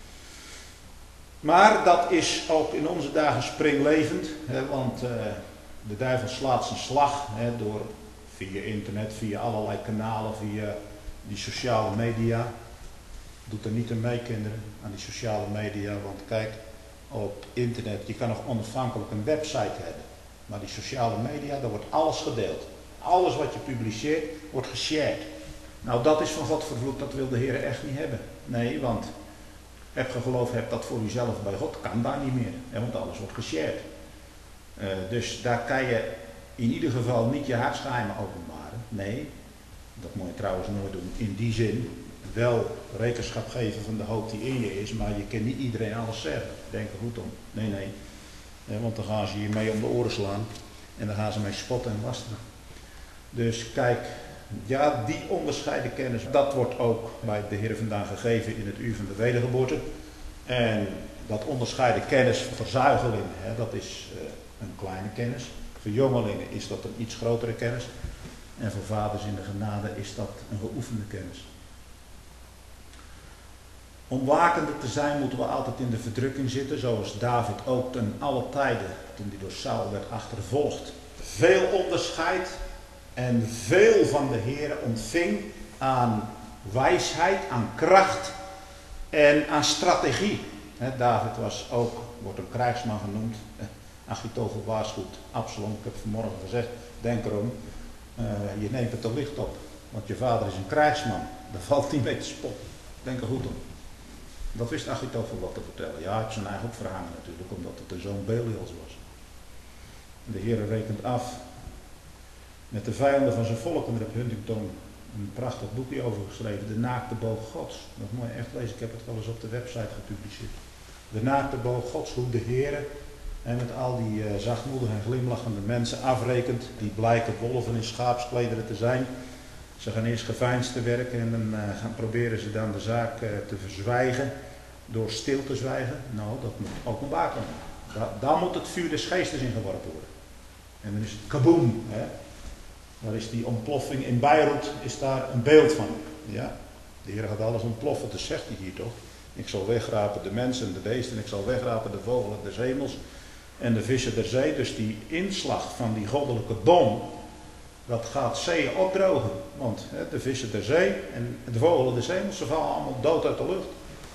Maar dat is ook in onze dagen springlevend, hè, want uh, de duivel slaat zijn slag hè, door via internet, via allerlei kanalen, via die sociale media. Doet er niet aan mee, kinderen, aan die sociale media, want kijk, op internet, je kan nog onafhankelijk een website hebben, maar die sociale media, daar wordt alles gedeeld. Alles wat je publiceert, wordt geshared. Nou, dat is van God vervloekt, dat wil de Heer echt niet hebben. Nee, want heb je geloof, heb dat voor jezelf bij God, kan daar niet meer, hè, want alles wordt geshared. Uh, dus daar kan je in ieder geval niet je hartsgeheimen openbaren. Nee, dat moet je trouwens nooit doen. In die zin wel rekenschap geven van de hoop die in je is, maar je kan niet iedereen alles zeggen. Denk er goed om. Nee, nee. Ja, want dan gaan ze je mee om de oren slaan en dan gaan ze mee spotten en lasteren. Dus kijk, ja, die onderscheiden kennis, dat wordt ook bij de Heer vandaan gegeven in het uur van de wedergeboorte. En dat onderscheiden kennis voor zuigelingen, hè, dat is uh, een kleine kennis. Voor jongelingen is dat een iets grotere kennis. En voor vaders in de genade is dat een geoefende kennis. Om wakende te zijn moeten we altijd in de verdrukking zitten, zoals David ook ten alle tijden, toen hij door Saul werd achtervolgd, veel onderscheid en veel van de Heer ontving aan wijsheid, aan kracht en aan strategie. He, David was ook, wordt een krijgsman genoemd. Achitofel waarschuwt Absalom, ik heb vanmorgen gezegd, denk erom, uh, je neemt het er licht op, want je vader is een krijgsman, daar valt niet mee te spotten. Denk er goed om. Dat wist Achitofel wat te vertellen. Ja, hij heeft zijn eigen ook verhangen natuurlijk, omdat het een zoon Belials was. De Heer rekent af met de vijanden van zijn volk, en daar heeft Huntington een prachtig boekje over geschreven, De naakte boog Gods. Dat moet je echt lezen, ik heb het wel eens op de website gepubliceerd. De naakte boog Gods, hoe de Heer en met al die uh, zachtmoedige en glimlachende mensen afrekent, die blijken wolven in schaapsklederen te zijn. Ze gaan eerst geveinsd te werken en dan uh, gaan proberen ze dan de zaak uh, te verzwijgen door stil te zwijgen. Nou, dat moet openbaar komen. Da daar moet het vuur des geestes in geworpen worden. En dan is het kaboom. Hè? Daar is die ontploffing in Beirut, is daar een beeld van. Ja? De Heer gaat alles ontploffen, dat zegt hij hier toch. Ik zal wegrapen de mensen en de beesten, ik zal wegrapen de vogelen des hemels en de vissen der zee. Dus die inslag van die goddelijke bom, dat gaat zeeën opdrogen. Want hè, de vissen der zee en de vogelen des hemels, ze vallen allemaal dood uit de lucht.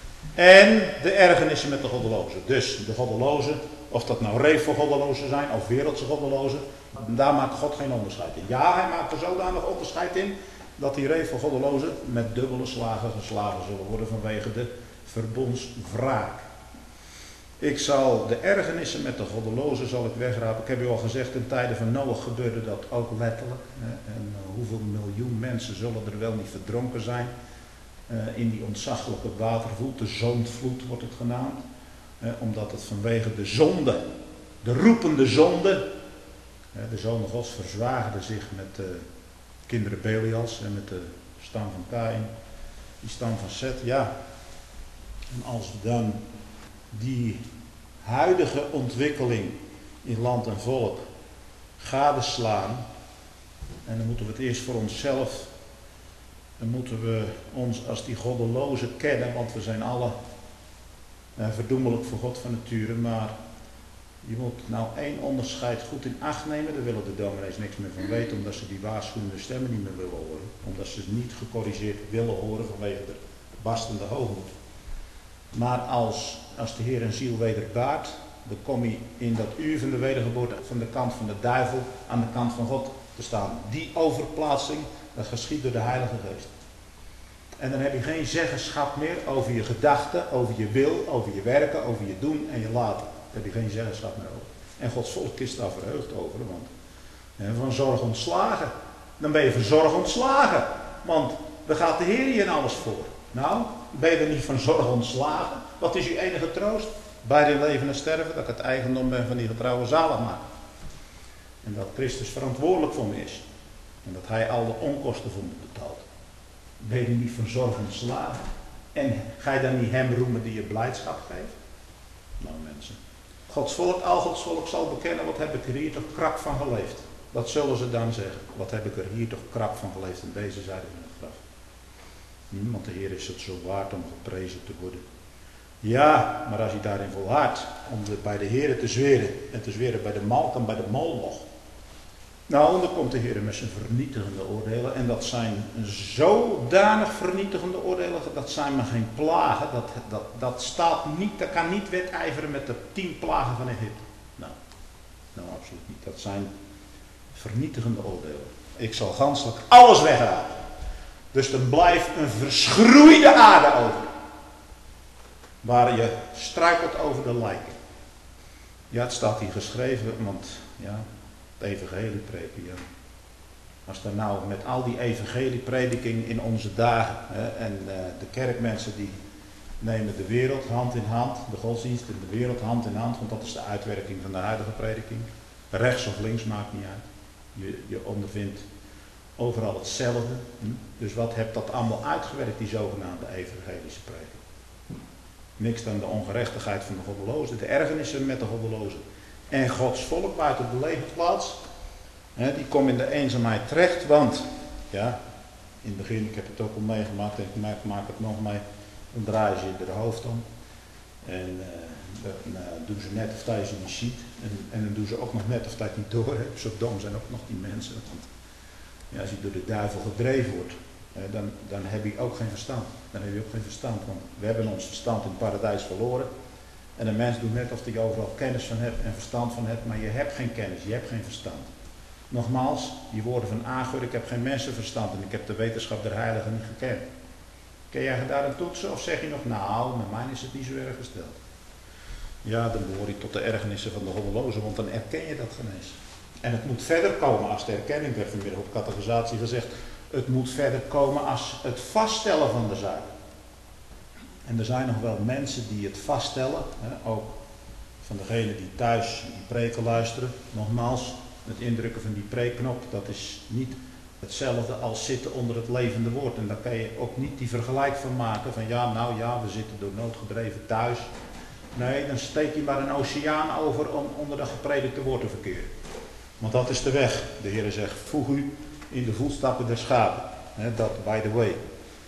En de ergernissen met de goddelozen. Dus de goddelozen, of dat nou reef goddelozen zijn of wereldse goddelozen, daar maakt God geen onderscheid in. Ja, hij maakt er zodanig onderscheid in dat die reef goddelozen met dubbele slagen geslagen zullen worden vanwege de verbondswraak. Ik zal de ergernissen met de goddelozen zal ik wegrapen. Ik heb u al gezegd, in tijden van Noach gebeurde dat ook letterlijk. Hè? En uh, hoeveel miljoen mensen zullen er wel niet verdronken zijn uh, in die ontzaglijke watervloed. De zoondvloed wordt het genaamd. Uh, omdat het vanwege de zonde, de roepende zonde, uh, de zonen Gods verzwaagden zich met de uh, kinderen Belials en met de stam van Kaïn, die stam van Set. Ja, en als dan die huidige ontwikkeling in land en volk gadeslaan, en dan moeten we het eerst voor onszelf, dan moeten we ons als die goddelozen kennen, want we zijn alle eh, verdoemelijk voor God van nature, maar je moet nou één onderscheid goed in acht nemen, daar willen de dominees niks meer van weten, omdat ze die waarschuwende stemmen niet meer willen horen, omdat ze niet gecorrigeerd willen horen vanwege de barstende hoogmoed. Maar als, als de Heer een ziel wederbaart, dan kom je in dat uur van de wedergeboorte van de kant van de duivel aan de kant van God te staan. Die overplaatsing, dat geschiet door de Heilige Geest. En dan heb je geen zeggenschap meer over je gedachten, over je wil, over je werken, over je doen en je laten. Daar heb je geen zeggenschap meer over. En Gods volk is daar verheugd over, want hè, van zorg ontslagen. Dan ben je van zorg ontslagen, want daar gaat de Heer je in alles voor. Nou, ben je er niet van zorg ontslagen? Wat is uw enige troost? Bij de leven en sterven, dat ik het eigendom ben van die getrouwe zaligmaker. En dat Christus verantwoordelijk voor me is. En dat hij al de onkosten voor me betaalt. Ben je niet van zorg ontslagen? En ga je dan niet hem roemen die je blijdschap geeft? Nou mensen, Gods volk, al Gods volk zal bekennen, wat heb ik er hier toch krap van geleefd. Dat zullen ze dan zeggen. Wat heb ik er hier toch krap van geleefd in deze zijde van het graf. Hm, want de Heer is het zo waard om geprezen te worden. Ja, maar als je daarin volhardt, om de, bij de Heer te zweren, en te zweren bij de Malk en bij de Moloch. Nou, dan komt de Heer met zijn vernietigende oordelen. En dat zijn zodanig vernietigende oordelen, dat zijn maar geen plagen. Dat, dat, dat, staat niet, dat kan niet wedijveren met de tien plagen van Egypte. Nou, nou absoluut niet. Dat zijn vernietigende oordelen. Ik zal ganselijk alles weghalen. Dus dan blijft een verschroeide aarde over. Waar je struikelt over de lijken. Ja, het staat hier geschreven, want ja, het evangelie prediken, ja. Als er nou met al die evangelieprediking in onze dagen, hè, en uh, de kerkmensen die nemen de wereld hand in hand, de godsdienst en de wereld hand in hand, want dat is de uitwerking van de huidige prediking. Rechts of links maakt niet uit. Je, je ondervindt overal hetzelfde. Hm? Dus wat hebt dat allemaal uitgewerkt, die zogenaamde evangelische prediking? Niks dan de ongerechtigheid van de goddelozen, de ergernissen met de goddelozen. En Gods volk buiten de legerplaats, hè, die komt in de eenzaamheid terecht, want, ja, in het begin, ik heb het ook al meegemaakt en ik maak, maak het nog mee, dan draaien ze je er hoofd om. En uh, dan uh, doen ze net of dat je niet ziet. En, en dan doen ze ook nog net of dat je niet door hebt. Zo dom zijn ook nog die mensen. Want ja, als je door de duivel gedreven wordt, hè, dan, dan heb je ook geen verstand. Dan heb je ook geen verstand, want we hebben ons verstand in het paradijs verloren. En een mens doet net of hij overal kennis van hebt en verstand van hebt, maar je hebt geen kennis, je hebt geen verstand. Nogmaals, die woorden van Agur, ik heb geen mensenverstand en ik heb de wetenschap der heiligen niet gekend. Kun jij daar een toetsen of zeg je nog, nou, met mij is het niet zo erg gesteld. Ja, dan behoor je tot de ergernissen van de goddelozen, want dan erken je dat geen eens. En het moet verder komen als de erkenning, werd vanmiddag op catechisatie gezegd, het moet verder komen als het vaststellen van de zaak. En er zijn nog wel mensen die het vaststellen, hè, ook van degenen die thuis die preken luisteren. Nogmaals, het indrukken van die preekknop, dat is niet hetzelfde als zitten onder het levende woord. En daar kan je ook niet die vergelijk van maken van ja, nou ja, we zitten door nood gedreven thuis. Nee, dan steek je maar een oceaan over om onder dat gepredikte woord te verkeren. Want dat is de weg. De Heer zegt, voeg u in de voetstappen der schapen. Dat, by the way.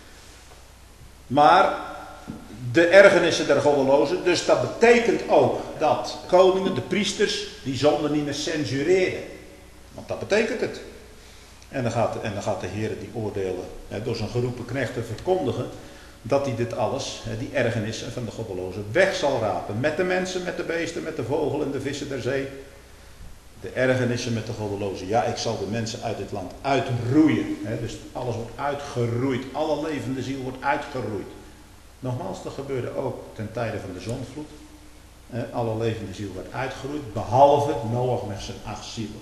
Maar de ergernissen der goddelozen, dus dat betekent ook dat koningen, de priesters, die zonde niet meer censureren. Want dat betekent het. En dan gaat, en dan gaat de Heer die oordelen hè, door zijn geroepen knechten verkondigen dat hij dit alles, hè, die ergernissen van de goddelozen, weg zal rapen. Met de mensen, met de beesten, met de vogel en de vissen der zee. De ergernissen met de goddelozen. Ja, ik zal de mensen uit dit land uitroeien. Hè, dus alles wordt uitgeroeid. Alle levende ziel wordt uitgeroeid. Nogmaals, dat gebeurde ook ten tijde van de zondvloed. Hè, alle levende ziel werd uitgeroeid, behalve Noach met zijn acht zielen.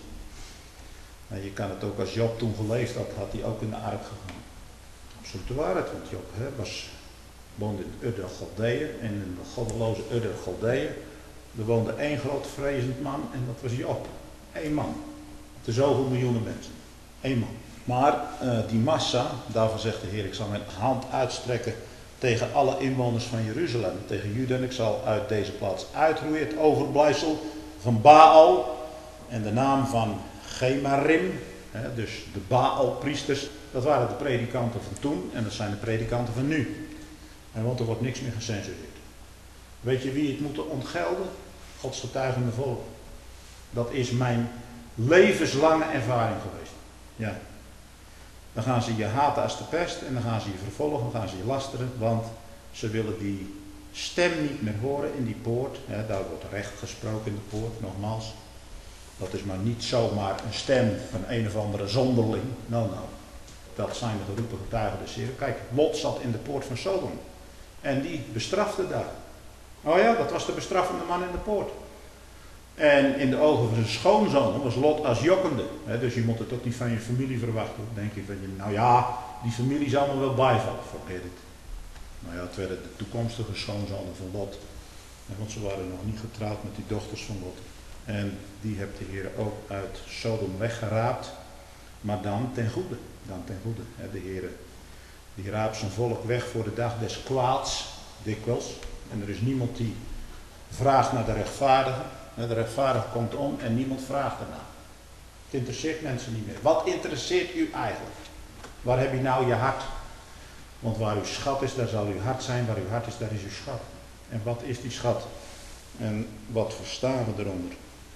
En je kan het ook als Job toen geleefd had, had hij ook in de ark gegaan. Absoluut de waarheid, want Job hè, was, woonde in Ur der Galdeeën en in de goddeloze Ur der Galdeeën. Er woonde één groot vrezend man en dat was Job. Eén man. Te zoveel miljoenen mensen. Eén man. Maar uh, die massa, daarvan zegt de Heer, ik zal mijn hand uitstrekken tegen alle inwoners van Jeruzalem, tegen Juda, en ik zal uit deze plaats uitroeien het overblijfsel van Baal en de naam van Gemarim, hè, dus de Baal-priesters, dat waren de predikanten van toen en dat zijn de predikanten van nu. En want er wordt niks meer gecensureerd. Weet je wie het moet ontgelden? Gods getuigende volk. Dat is mijn levenslange ervaring geweest. Ja. Dan gaan ze je haten als de pest en dan gaan ze je vervolgen, dan gaan ze je lasteren, want ze willen die stem niet meer horen in die poort. Hè, daar wordt recht gesproken in de poort, nogmaals. Dat is maar niet zomaar een stem van een of andere zonderling. Nou, nou. Dat zijn de geroepen getuigen des Heeren. Kijk, Lot zat in de poort van Sodom. En die bestrafte daar. Oh ja, dat was de bestraffende man in de poort. En in de ogen van zijn schoonzoon was Lot als jokkende. He, dus je moet het ook niet van je familie verwachten. Dan denk je van, je, nou ja, die familie zal me wel bijvallen. Forget it. Nou ja, het werden de toekomstige schoonzonen van Lot. Want ze waren nog niet getrouwd met die dochters van Lot. En die heeft de Heer ook uit Sodom weggeraapt. Maar dan ten goede. Dan ten goede. De Heer Die raapt zijn volk weg voor de dag des kwaads, dikwijls. En er is niemand die vraagt naar de rechtvaardige. De rechtvaardige komt om en niemand vraagt ernaar. Het interesseert mensen niet meer. Wat interesseert u eigenlijk? Waar heb je nou je hart? Want waar uw schat is, daar zal uw hart zijn. Waar uw hart is, daar is uw schat. En wat is die schat? En wat verstaan we eronder?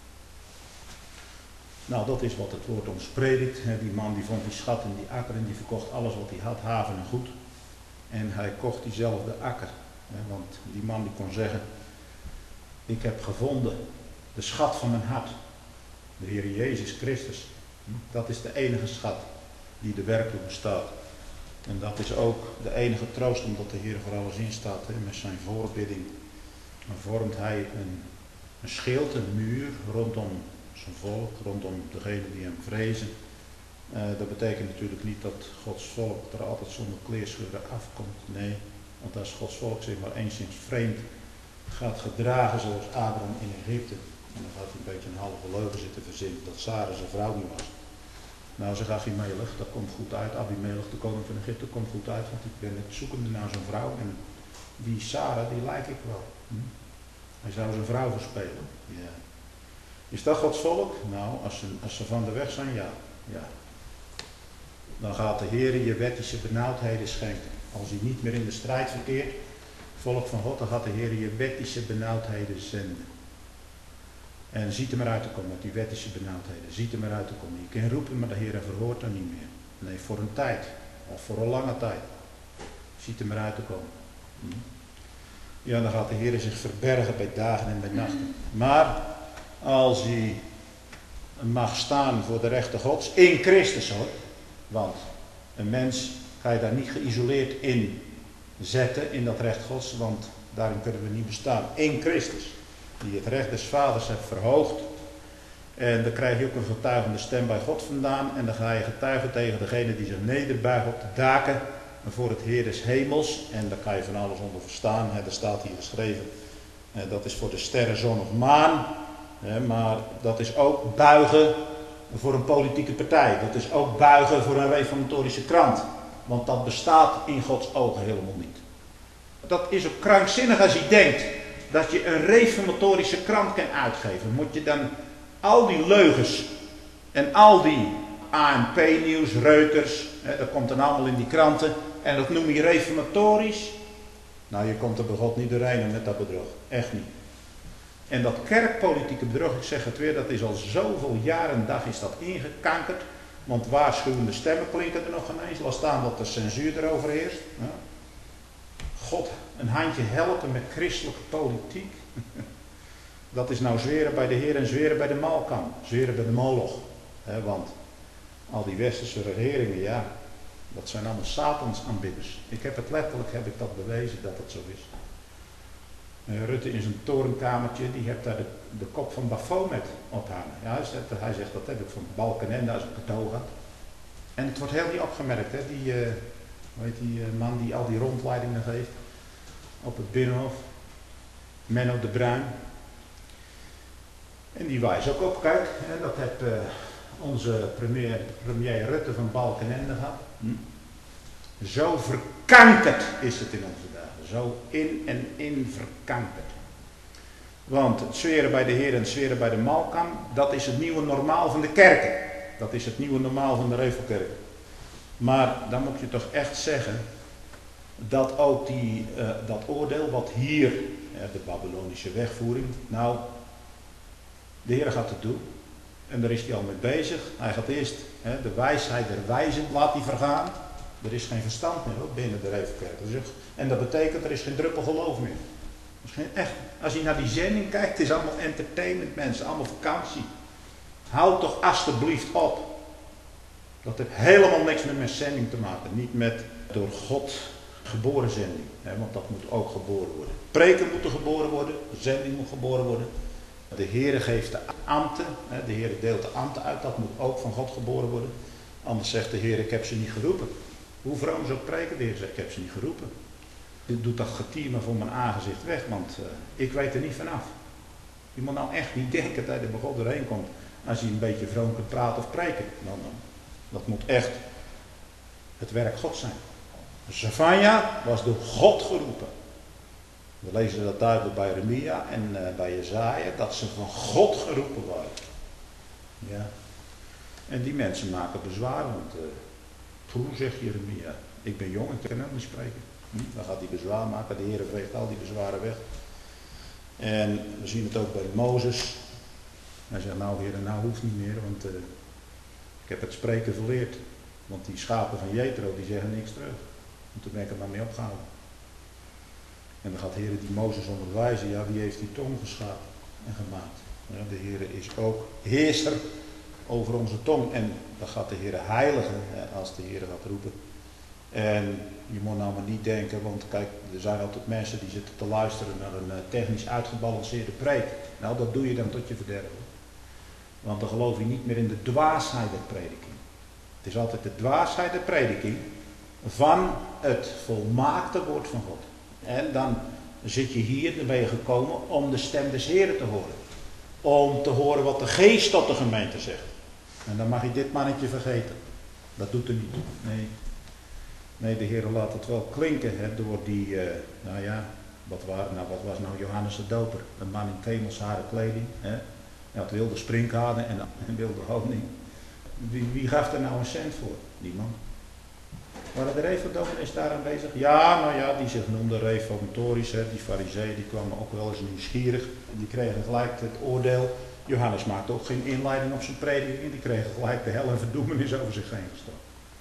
Nou, dat is wat het woord ons predikt. Die man die vond die schat in die akker en die verkocht alles wat hij had, haven en goed. En hij kocht diezelfde akker. Want die man die kon zeggen, ik heb gevonden de schat van mijn hart. De Heer Jezus Christus. Dat is de enige schat die er werkelijk bestaat. En dat is ook de enige troost omdat de Heer voor alles instaat. Met zijn voorbidding dan vormt hij een, een schild, een muur rondom zijn volk, rondom degenen die hem vrezen. Uh, dat betekent natuurlijk niet dat Gods volk er altijd zonder kleerscheuren afkomt. Nee, want als Gods volk zich maar enigszins vreemd gaat gedragen zoals Abraham in Egypte. En dan gaat hij een beetje een halve leugen zitten verzinnen dat Sarah zijn vrouw niet was. Nou, zegt Achimelech, dat komt goed uit. Abimelech, de koning van Egypte, komt goed uit, want ik ben het zoekende naar zo'n vrouw. En die Sarah, die lijk ik wel. Hm? Hij zou zijn vrouw verspelen. Ja. Is dat Gods volk? Nou, als ze, als ze van de weg zijn, ja. ja. Dan gaat de Heer je wettische benauwdheden schenken. Als hij niet meer in de strijd verkeert, volk van God, dan gaat de Heer je wettische benauwdheden zenden. En ziet er maar uit te komen met die wettische benauwdheden. Ziet er maar uit te komen. Je kunt roepen, maar de Heer verhoort dan niet meer. Nee, voor een tijd. Of voor een lange tijd. Ziet er maar uit te komen. Hm. Ja, dan gaat de Heer zich verbergen bij dagen en bij nachten. Maar als hij mag staan voor de rechter Gods, in Christus hoor. Want een mens ga je daar niet geïsoleerd in zetten, in dat recht Gods, want daarin kunnen we niet bestaan. In Christus, die het recht des vaders heeft verhoogd. En dan krijg je ook een getuigende stem bij God vandaan. En dan ga je getuigen tegen degene die zich nederbuigen op de daken voor het Heer des hemels. En daar kan je van alles onder verstaan. Er staat hier geschreven, dat is voor de sterren, zon of maan. Maar dat is ook buigen voor een politieke partij. Dat is ook buigen voor een reformatorische krant. Want dat bestaat in Gods ogen helemaal niet. Dat is ook krankzinnig als je denkt dat je een reformatorische krant kan uitgeven. Moet je dan al die leugens en al die A N P-nieuws, Reuters, hè, dat komt dan allemaal in die kranten. En dat noem je reformatorisch. Nou, je komt er bij God niet doorheen met dat bedrog. Echt niet. En dat kerkpolitieke bedrog, ik zeg het weer, dat is al zoveel jaren en dag is dat ingekankerd. Want waarschuwende stemmen klinken er nog geen eens. Laat staan dat de censuur erover heerst. Ja. God een handje helpen met christelijke politiek. Dat is nou zweren bij de Heer en zweren bij de Malkam. Zweren bij de Moloch. He, want al die westerse regeringen, ja, dat zijn allemaal Satansaanbidders. Ik heb het letterlijk, heb ik dat bewezen dat het zo is. Uh, Rutte in zijn torenkamertje, die heeft daar de, de kop van Baphomet ophangen. Ja, hij, zegt, hij zegt, dat heb ik van Balkenende als ik cadeau had. En het wordt heel niet opgemerkt, hè, die, uh, weet die uh, man die al die rondleidingen geeft op het Binnenhof. Menno de Bruin. En die wijst ook op, kijk, hè, dat heeft uh, onze premier, premier Rutte van Balkenende gehad. Hm? Zo verkankerd is het in onze dagen. Zo in en in verkankerd. Want het zweren bij de Heer en het zweren bij de Malkam, dat is het nieuwe normaal van de kerken. Dat is het nieuwe normaal van de Revelkerk. Maar dan moet je toch echt zeggen dat ook die, uh, dat oordeel wat hier, uh, de Babylonische wegvoering, nou, de Heer gaat het doen. En daar is hij al mee bezig. Hij gaat eerst hè, de wijsheid der wijzen laat hij vergaan. Er is geen verstand meer hoor, binnen de Revelkerk. En dat betekent er is geen druppel geloof meer. Er is geen echt. Als je naar die zending kijkt, het is allemaal entertainment mensen, allemaal vakantie. Houd toch alstublieft op. Dat heeft helemaal niks meer met zending te maken. Niet met door God geboren zending. Hè, want dat moet ook geboren worden. Preken moeten geboren worden. De zending moet geboren worden. De Heere geeft de ambten. Hè, de Heere deelt de ambten uit. Dat moet ook van God geboren worden. Anders zegt de Heer, ik heb ze niet geroepen. Hoe vroom ze ook preken, de Heer zegt, ik heb ze niet geroepen. Dit doet dat getier maar voor mijn aangezicht weg, want uh, ik weet er niet vanaf. Je moet nou echt niet denken dat hij er bij God doorheen komt. Als je een beetje vroom kunt praten of preken. Dan, dan, dat moet echt het werk God zijn. Zefanja was door God geroepen. We lezen dat duidelijk bij Jeremia en uh, bij Jesaja, dat ze van God geroepen waren. Ja. En die mensen maken bezwaar, want uh, vroeg zegt Jeremia, ik ben jong, ik kan ook niet spreken. Hm? Dan gaat hij bezwaar maken, de Heer veegt al die bezwaren weg. En we zien het ook bij Mozes. Hij zegt, nou Heer, nou hoeft niet meer, want uh, ik heb het spreken verleerd. Want die schapen van Jethro, die zeggen niks terug. En toen ben ik er maar mee opgehouden. En dan gaat de Heer die Mozes onderwijzen, ja, wie heeft die tong geschapen en gemaakt? Ja, de Heer is ook heerser over onze tong. En dan gaat de Heer heiligen, als de Heer gaat roepen. En je moet nou maar niet denken, want kijk, er zijn altijd mensen die zitten te luisteren naar een technisch uitgebalanceerde preek. Nou, dat doe je dan tot je verderven. Want dan geloof je niet meer in de dwaasheid der prediking. Het is altijd de dwaasheid der prediking van het volmaakte woord van God. En dan zit je hier, dan ben je gekomen om de stem des Heren te horen. Om te horen wat de geest tot de gemeente zegt. En dan mag je dit mannetje vergeten. Dat doet er niet toe. Nee, nee de Heer laat het wel klinken hè, door die, uh, nou ja, wat, waren, nou, wat was nou Johannes de Doper? Een man in kemelsharen kleding. Hè? Hij had wilde sprinkhanen en, en wilde honing. Wie, wie gaf er nou een cent voor? Niemand. Waren de reformatoren daar aanwezig? Ja, nou ja, die zich noemden reformatorisch, hè, die fariseeën, die kwamen ook wel eens nieuwsgierig. Die kregen gelijk het oordeel. Johannes maakte ook geen inleiding op zijn prediking, die kregen gelijk de hel en verdoemenis over zich heen gestoken.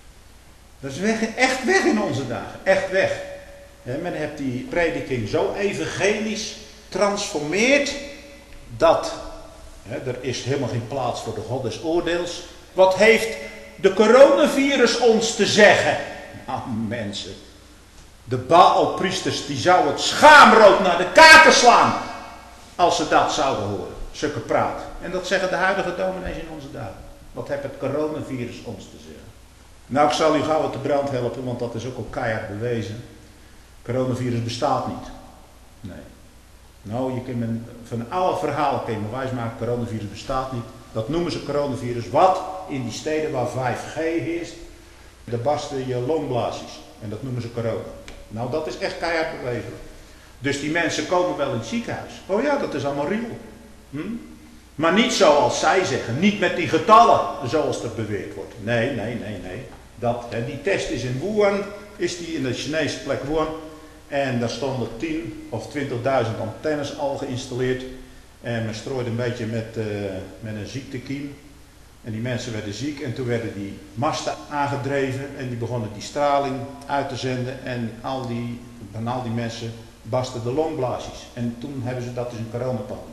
Dat is weg, echt weg in onze dagen, echt weg. Ja, men heeft die prediking zo evangelisch transformeerd, dat hè, er is helemaal geen plaats voor de God des oordeels. Wat heeft de coronavirus ons te zeggen? Nou mensen, de Baalpriesters die zouden het schaamrood naar de kaken slaan als ze dat zouden horen, zulke praat. En dat zeggen de huidige dominees in onze dagen. Wat heeft het coronavirus ons te zeggen? Nou, ik zal u gauw uit de brand helpen, want dat is ook al keihard bewezen. Coronavirus bestaat niet. Nee. Nou, je kunt men, van alle verhalen kun je me wijsmaken, coronavirus bestaat niet. Dat noemen ze coronavirus. Wat? In die steden waar vijf G heerst, daar barsten je longblaasjes. En dat noemen ze corona. Nou, dat is echt keihard bewezen. Dus die mensen komen wel in het ziekenhuis. Oh ja, dat is allemaal real. Hm? Maar niet zoals zij zeggen. Niet met die getallen, zoals er beweerd wordt. Nee, nee, nee, nee. Dat, hè, die test is in Wuhan, is die in de Chinese plek Wuhan. En daar stonden tien of twintigduizend antennes al geïnstalleerd. En men strooide een beetje met, uh, met een ziektekiem. En die mensen werden ziek en toen werden die masten aangedreven en die begonnen die straling uit te zenden. En al die, van al die mensen barsten de longblaasjes. En toen hebben ze dat dus een coronapandemie.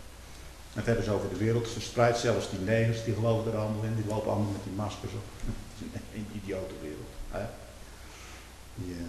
Dat hebben ze over de wereld verspreid. Zelfs die negers die geloven er allemaal in. Die lopen allemaal met die maskers op. Het is een idiote wereld. Hè? Ja.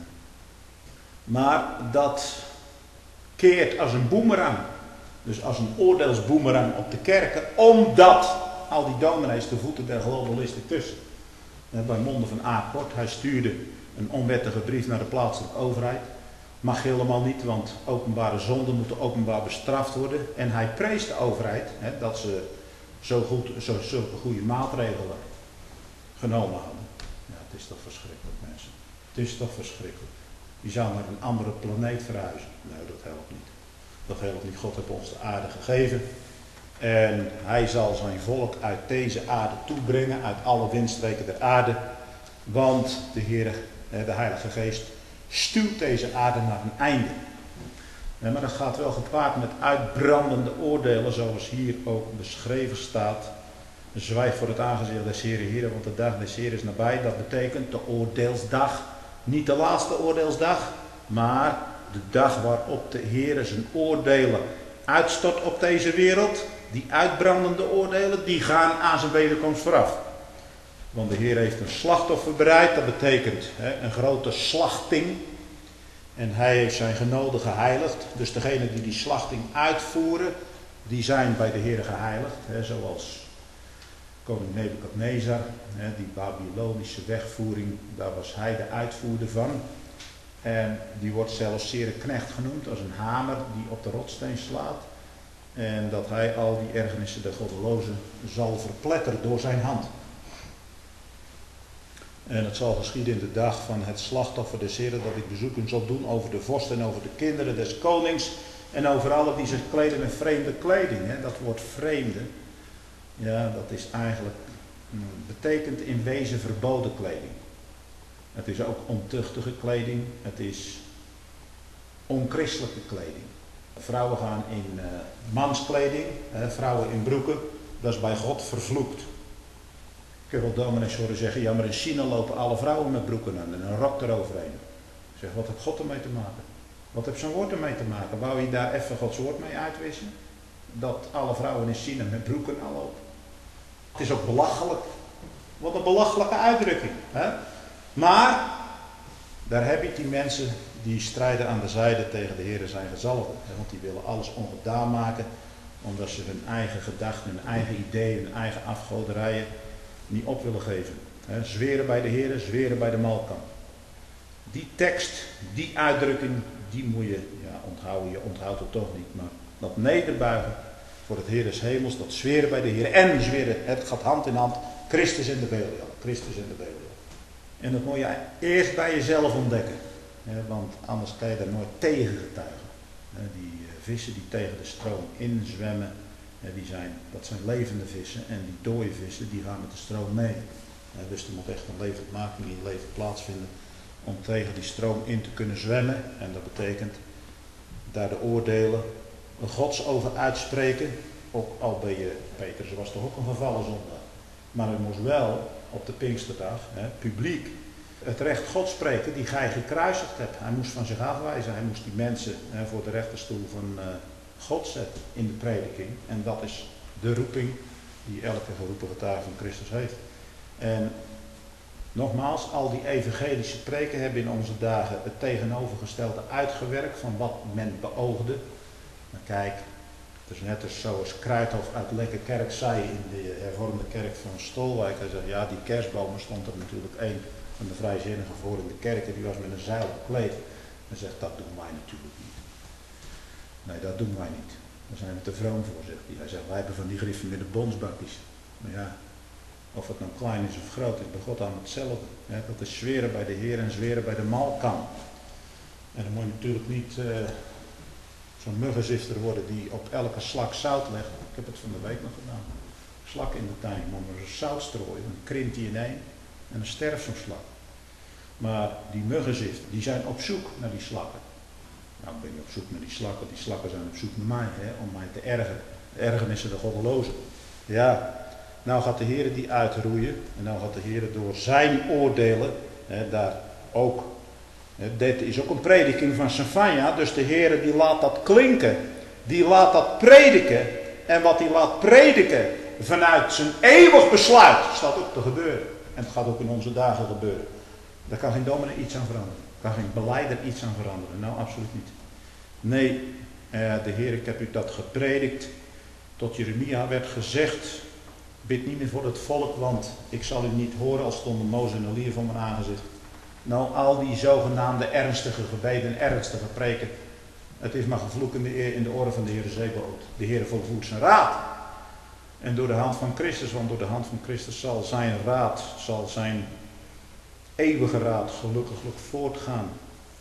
Maar dat keert als een boemerang. Dus als een oordeelsboemerang op de kerken. Omdat al die dominees de voeten der globalisten tussen. Bij monden van A. Kort. Hij stuurde een onwettige brief naar de plaatselijke overheid. Mag helemaal niet, want openbare zonden moeten openbaar bestraft worden. En hij prees de overheid hè, dat ze zo goed, zo, zulke goede maatregelen genomen hadden. Ja, het is toch verschrikkelijk, mensen. Het is toch verschrikkelijk. Je zou naar een andere planeet verhuizen. Nee, dat helpt niet. Dat helpt niet. God heeft ons de aarde gegeven. En hij zal zijn volk uit deze aarde toebrengen, uit alle windstreken der aarde. Want de Heer, de Heilige Geest, stuwt deze aarde naar een einde. Ja, maar dat gaat wel gepaard met uitbrandende oordelen, zoals hier ook beschreven staat. Zwijg voor het aangezicht des Heeren, Heeren, want de dag des Heeren is nabij. Dat betekent de oordeelsdag. Niet de laatste oordeelsdag, maar de dag waarop de Heer zijn oordelen uitstort op deze wereld. Die uitbrandende oordelen, die gaan aan zijn wederkomst vooraf. Want de Heer heeft een slachtoffer bereid, dat betekent hè, een grote slachting. En hij heeft zijn genode geheiligd. Dus degenen die die slachting uitvoeren, die zijn bij de Heer geheiligd. Hè, zoals koning Nebukadnezar, hè, die Babylonische wegvoering, daar was hij de uitvoerder van. En die wordt zelfs Sereknecht genoemd, als een hamer die op de rotsteen slaat. En dat hij al die ergernissen der goddelozen zal verpletteren door zijn hand. En het zal geschieden in de dag van het slachtoffer des Heren, dat ik bezoeken zal doen over de vorst en over de kinderen des konings. En over alle die zich kleden in vreemde kleding. Hè. Dat woord vreemde, ja, dat is eigenlijk, betekent in wezen verboden kleding. Het is ook ontuchtige kleding, het is onchristelijke kleding. Vrouwen gaan in uh, manskleding, hè, vrouwen in broeken, dat is bij God vervloekt. Ik heb wel dominees horen zeggen, ja maar in China lopen alle vrouwen met broeken aan en een rok eroverheen. Ik zeg, wat heeft God ermee te maken? Wat heeft zijn woord ermee te maken? Wou je daar even Gods woord mee uitwissen? Dat alle vrouwen in China met broeken aanlopen. Het is ook belachelijk. Wat een belachelijke uitdrukking. Hè? Maar, daar heb je die mensen die strijden aan de zijde tegen de Heer zijn gezalfde. Want die willen alles ongedaan maken, omdat ze hun eigen gedachten, hun eigen ideeën, hun eigen afgoderijen niet op willen geven. He, zweren bij de Heer, zweren bij de malkam. Die tekst, die uitdrukking, die moet je ja, onthouden. Je onthoudt het toch niet, maar dat nederbuigen voor het Heer des hemels, dat zweren bij de Heer en zweren, het gaat hand in hand, Christus in de Belial, Christus in de Belial. En dat moet je eerst bij jezelf ontdekken, he, want anders kan je daar nooit tegen getuigen. He, die uh, vissen die tegen de stroom inzwemmen, he, die zijn, dat zijn levende vissen en die dode vissen die gaan met de stroom mee. He, dus er moet echt een levendmaking in je leven plaatsvinden om tegen die stroom in te kunnen zwemmen. En dat betekent daar de oordelen Gods over uitspreken. Ook al ben je, Petrus was toch ook een gevallen zondaar. Maar hij moest wel op de Pinksterdag, hè, publiek, het recht Gods spreken die gij gekruisigd hebt. Hij moest van zich afwijzen. Hij moest die mensen hè, voor de rechterstoel van uh, God zetten in de prediking. En dat is de roeping die elke geroepen getuige van Christus heeft. En nogmaals, al die evangelische preken hebben in onze dagen het tegenovergestelde uitgewerkt van wat men beoogde. Maar kijk, het is net als zoals Kruithof uit Lekkerkerk zei in de hervormde kerk van Stolwijk. Hij zegt, ja die kerstbomen stond er natuurlijk één van de vrijzinnigen voor in de kerk en die was met een zeil bekleed. Hij zegt, dat doen wij natuurlijk niet. Nee, dat doen wij niet. Daar zijn we te vroom voor, zegt hij. Hij zegt, wij hebben van die griffen met de bonsbakjes. Maar ja, of het nou klein is of groot is, bij God aan hetzelfde. Ja, dat is zweren bij de Heer en zweren bij de malkam. En dan moet je natuurlijk niet uh, zo'n muggenzifter worden die op elke slak zout legt. Ik heb het van de week nog gedaan. Slak in de tuin, moet maar zo zout strooien, dan krimpt hij ineen en dan sterft zo'n slak. Maar die muggenzifter, die zijn op zoek naar die slakken. Nou, ik ben niet op zoek naar die slakken, die slakken zijn op zoek naar mij, hè, om mij te ergeren. De ergernissen de goddelozen. Ja. Nou gaat de Heer die uitroeien en nou gaat de Heer door zijn oordelen, hè, daar ook, hè, dit is ook een prediking van Sefanja, dus de Heer die laat dat klinken, die laat dat prediken en wat hij laat prediken vanuit zijn eeuwig besluit, staat ook te gebeuren. En het gaat ook in onze dagen gebeuren. Daar kan geen dominee iets aan veranderen, daar kan geen beleider iets aan veranderen, nou absoluut niet. Nee, eh, de Heer, ik heb u dat gepredikt, tot Jeremia werd gezegd, bid niet meer voor het volk, want ik zal u niet horen als stonden Mozes en Elia voor mijn aangezicht. Nou, al die zogenaamde ernstige gebeden, ernstige preken, het is maar gevloek in de, in de oren van de Heer Zebaoth. De Heer volvoert zijn raad. En door de hand van Christus, want door de hand van Christus zal zijn raad, zal zijn eeuwige raad gelukkiglijk voortgaan.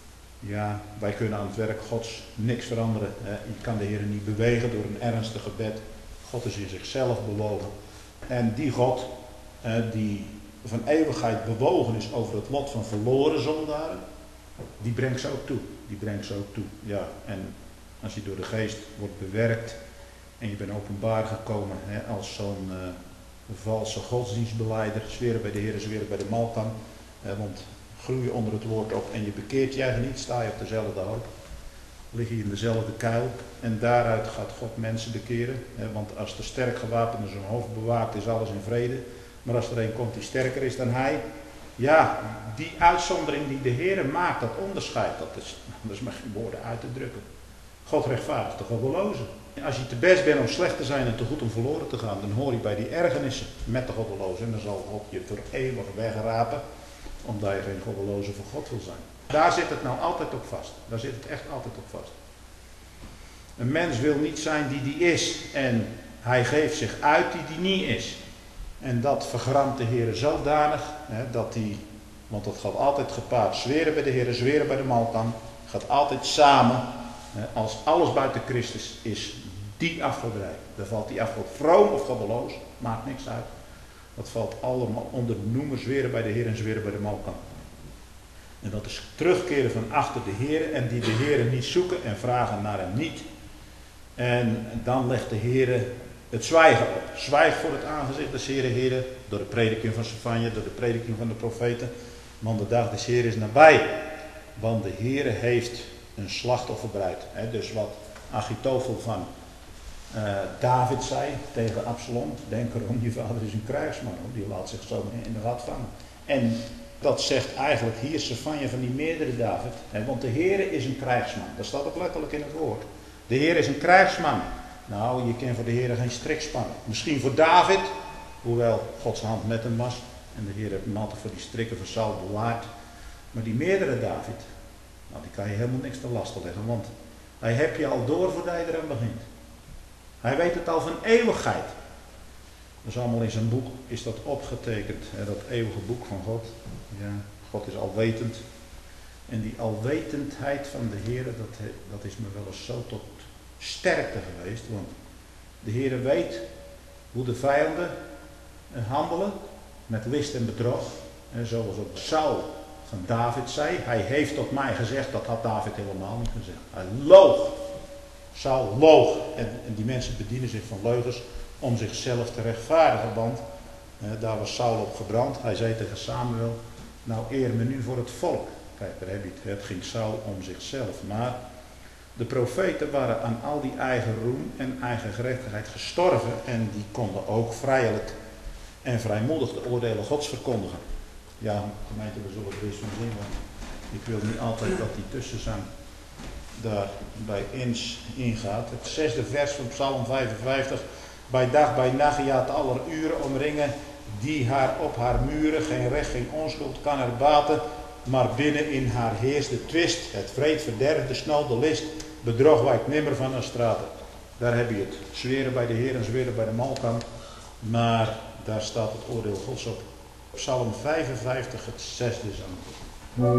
Ja, wij kunnen aan het werk Gods niks veranderen. Je kan de Heer niet bewegen door een ernstig gebed. God is in zichzelf bewogen. En die God, die van eeuwigheid bewogen is over het lot van verloren zondaren, die brengt ze ook toe. Die brengt ze ook toe. Ja, en als je door de geest wordt bewerkt en je bent openbaar gekomen hè, als zo'n uh, valse godsdienstbeleider, zweren bij de Heer, zweren bij de malkam, hè, want groei je onder het woord op en je bekeert je eigen niet, sta je op dezelfde hoop. Lig je in dezelfde kuil en daaruit gaat God mensen bekeren. Hè, want als de sterk gewapende zijn hoofd bewaakt is alles in vrede. Maar als er een komt die sterker is dan hij. Ja, die uitzondering die de Heer maakt, dat onderscheid, dat is, dat is maar geen woorden uit te drukken. God rechtvaardigt de goddelozen. Als je te best bent om slecht te zijn en te goed om verloren te gaan, dan hoor je bij die ergernissen met de goddelozen. En dan zal God je voor eeuwig wegrapen, omdat je geen goddeloze voor God wil zijn. Daar zit het nou altijd op vast. Daar zit het echt altijd op vast. Een mens wil niet zijn die die is. En hij geeft zich uit die die niet is. En dat vergramt de Heer zodanig hè, dat hij Want dat gaat altijd gepaard. Zweren bij de Heer, zweren bij de Malkan. Gaat altijd samen. Als alles buiten Christus is, die afgoderij. Dan valt die afgod vroom of goddeloos. Maakt niks uit. Dat valt allemaal onder de noemer zweren bij de Heer en zweren bij de Malkan. En dat is terugkeren van achter de Heer. En die de Heer niet zoeken en vragen naar hem niet. En dan legt de Heer het zwijgen op. Zwijg voor het aangezicht des Heeren, Heeren. Door de prediking van Sefanja, door de prediking van de profeten. Want de dag des Heeren is nabij. Want de Heere heeft een slachtoffer bereid. He, dus wat Achitofel van uh, David zei tegen Absalom. Denk erom, je vader is een krijgsman. Hoor. Die laat zich zo in de gat vangen. En dat zegt eigenlijk hier Sefanja van die meerdere David. He, want de Heere is een krijgsman. Dat staat ook letterlijk in het woord. De Heer is een krijgsman. Nou, je kent voor de Heer geen strik spannen. Misschien voor David, hoewel Gods hand met hem was. En de Heer heeft hem altijd voor die strikken van Saul bewaard. Maar die meerdere David, nou die kan je helemaal niks te lasten leggen. Want hij heb je al door voordat je eraan begint. Hij weet het al van eeuwigheid. Dat is allemaal in zijn boek, is dat opgetekend. Hè, dat eeuwige boek van God. Ja, God is alwetend. En die alwetendheid van de Heer, dat, dat is me wel eens zo tot sterkte geweest. Want de Heer weet hoe de vijanden handelen. Met list en bedrog. En zoals ook Saul van David zei. Hij heeft tot mij gezegd, dat had David helemaal niet gezegd. Hij loog. Saul loog. En, en die mensen bedienen zich van leugens om zichzelf te rechtvaardigen. Want eh, daar was Saul op gebrand. Hij zei tegen Samuel, nou eer me nu voor het volk. Kijk, daar heb je het. Het ging Saul om zichzelf. Maar de profeten waren aan al die eigen roem en eigen gerechtigheid gestorven. En die konden ook vrijelijk en vrijmoedig de oordelen Gods verkondigen. Ja, gemeente, we zullen er eens van zien. Want ik wil niet altijd dat die tussenzang daar bij ins ingaat. Het zesde vers van Psalm vijfenvijftig. Bij dag, bij nacht, ja, te aller uren omringen. Die haar op haar muren, geen recht, geen onschuld kan er baten. Maar binnen in haar heerst de twist, het vreed, verderf, de snel, de list. Bedrog wijkt nimmer van een straten. Daar heb je het. Zweren bij de Heer en zweren bij de Malkan. Maar daar staat het oordeel Gods op. Psalm vijfenvijftig, het zesde zang.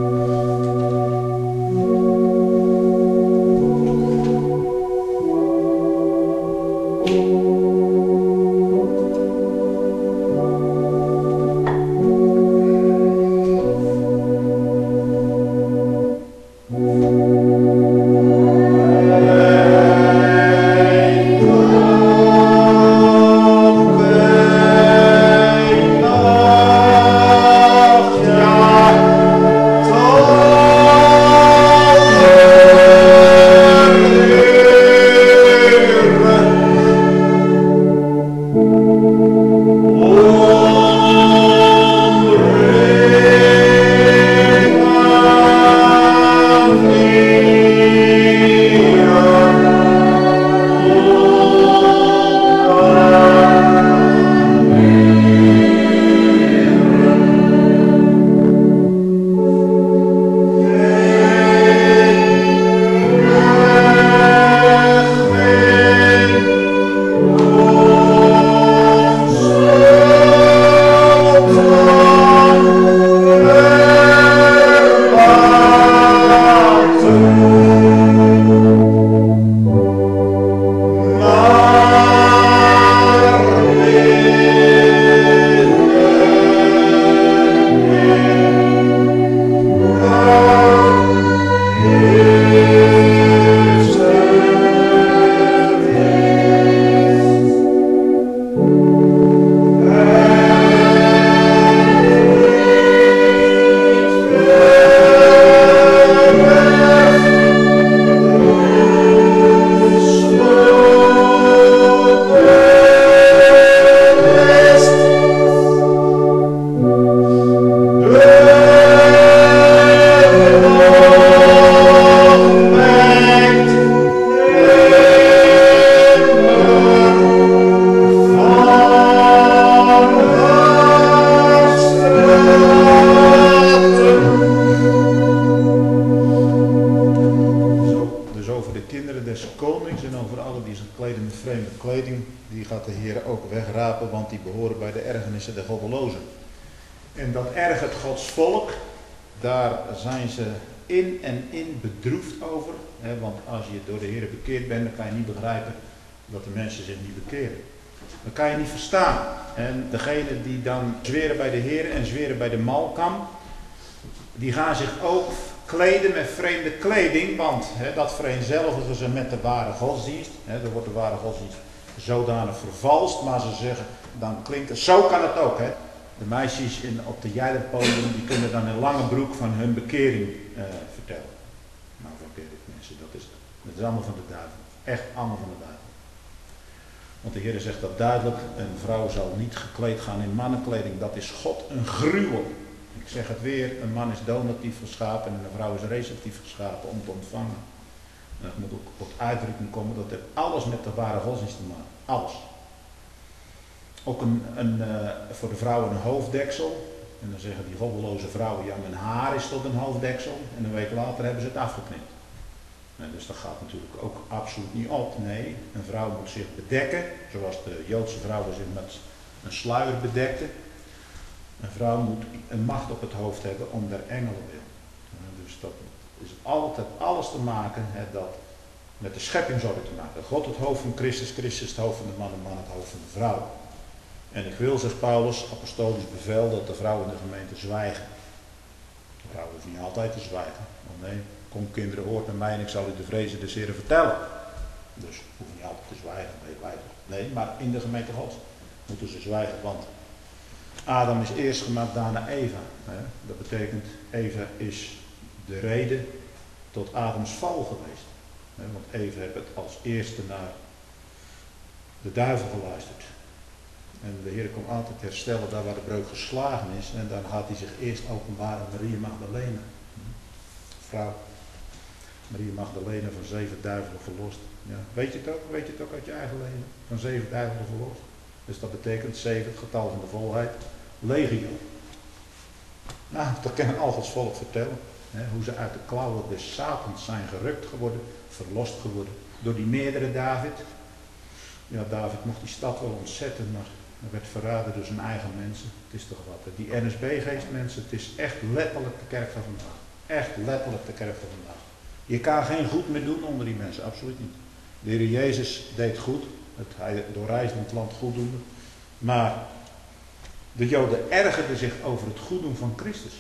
En dat ergert Gods volk. Daar zijn ze in en in bedroefd over. Hè, want als je door de Heer bekeerd bent, dan kan je niet begrijpen dat de mensen zich niet bekeren. Dan kan je niet verstaan. En degenen die dan zweren bij de Heer en zweren bij de Malkam, die gaan zich ook kleden met vreemde kleding, want hè, dat vereenzelvigen ze met de ware godsdienst. Hè, dan wordt de ware godsdienst zodanig vervalst, maar ze zeggen, dan klinkt het, zo kan het ook. Hè. De meisjes in, op de Jijderpodium, die kunnen dan in lange broek van hun bekering uh, vertellen. Nou, verkeerde mensen, dat is, dat is allemaal van de duivel. Echt allemaal van de duivel. Want de Heer zegt dat duidelijk, een vrouw zal niet gekleed gaan in mannenkleding, dat is God een gruwel. Ik zeg het weer, een man is donatief geschapen en een vrouw is receptief geschapen om te ontvangen. En dat moet ook tot uitdrukking komen, dat heeft alles met de ware godsdienst te maken. Alles. Ook een, een, uh, voor de vrouwen een hoofddeksel. En dan zeggen die goddeloze vrouwen, ja, mijn haar is tot een hoofddeksel. En een week later hebben ze het afgeknipt. En dus dat gaat natuurlijk ook absoluut niet op. Nee, een vrouw moet zich bedekken, zoals de Joodse vrouwen zich met een sluier bedekten. Een vrouw moet een macht op het hoofd hebben om der engelen wil. Dus dat is altijd alles te maken, hè, dat met de scheppingsorde te maken. God het hoofd van Christus, Christus het hoofd van de man en man het hoofd van de vrouw. En ik wil, zegt Paulus, apostolisch bevel dat de vrouwen in de gemeente zwijgen. De vrouwen hoeven niet altijd te zwijgen. Want nee, kom kinderen, hoort naar mij en ik zal u de vrezen des Heren vertellen. Dus hoef niet altijd te zwijgen, nee, nee, maar in de gemeente Gods moeten ze zwijgen, want Adam is eerst gemaakt, daarna Eva. Dat betekent, Eva is de reden tot Adams val geweest. Want Eva heeft het als eerste naar de duivel geluisterd. En de Heer komt altijd herstellen daar waar de breuk geslagen is. En dan gaat hij zich eerst openbaren aan Maria Magdalena. Vrouw. Maria Magdalena van zeven duivelen verlost. Ja. Weet je het ook? Weet je het ook uit je eigen leven? Van zeven duivelen verlost. Dus dat betekent zeven, het getal van de volheid, legio. Nou, dat kan al Gods volk vertellen. Hè, hoe ze uit de klauwen des Satans zijn gerukt geworden, verlost geworden. Door die meerdere David. Ja, David mocht die stad wel ontzetten, maar er werd verraden door zijn eigen mensen. Het is toch wat. Die N S B-geest mensen, het is echt letterlijk de kerk van vandaag. Echt letterlijk de kerk van vandaag. Je kan geen goed meer doen onder die mensen, absoluut niet. De Heer Jezus deed goed. Het, hij doorreisde het land goeddoende. Maar de Joden ergerden zich over het goeddoen van Christus.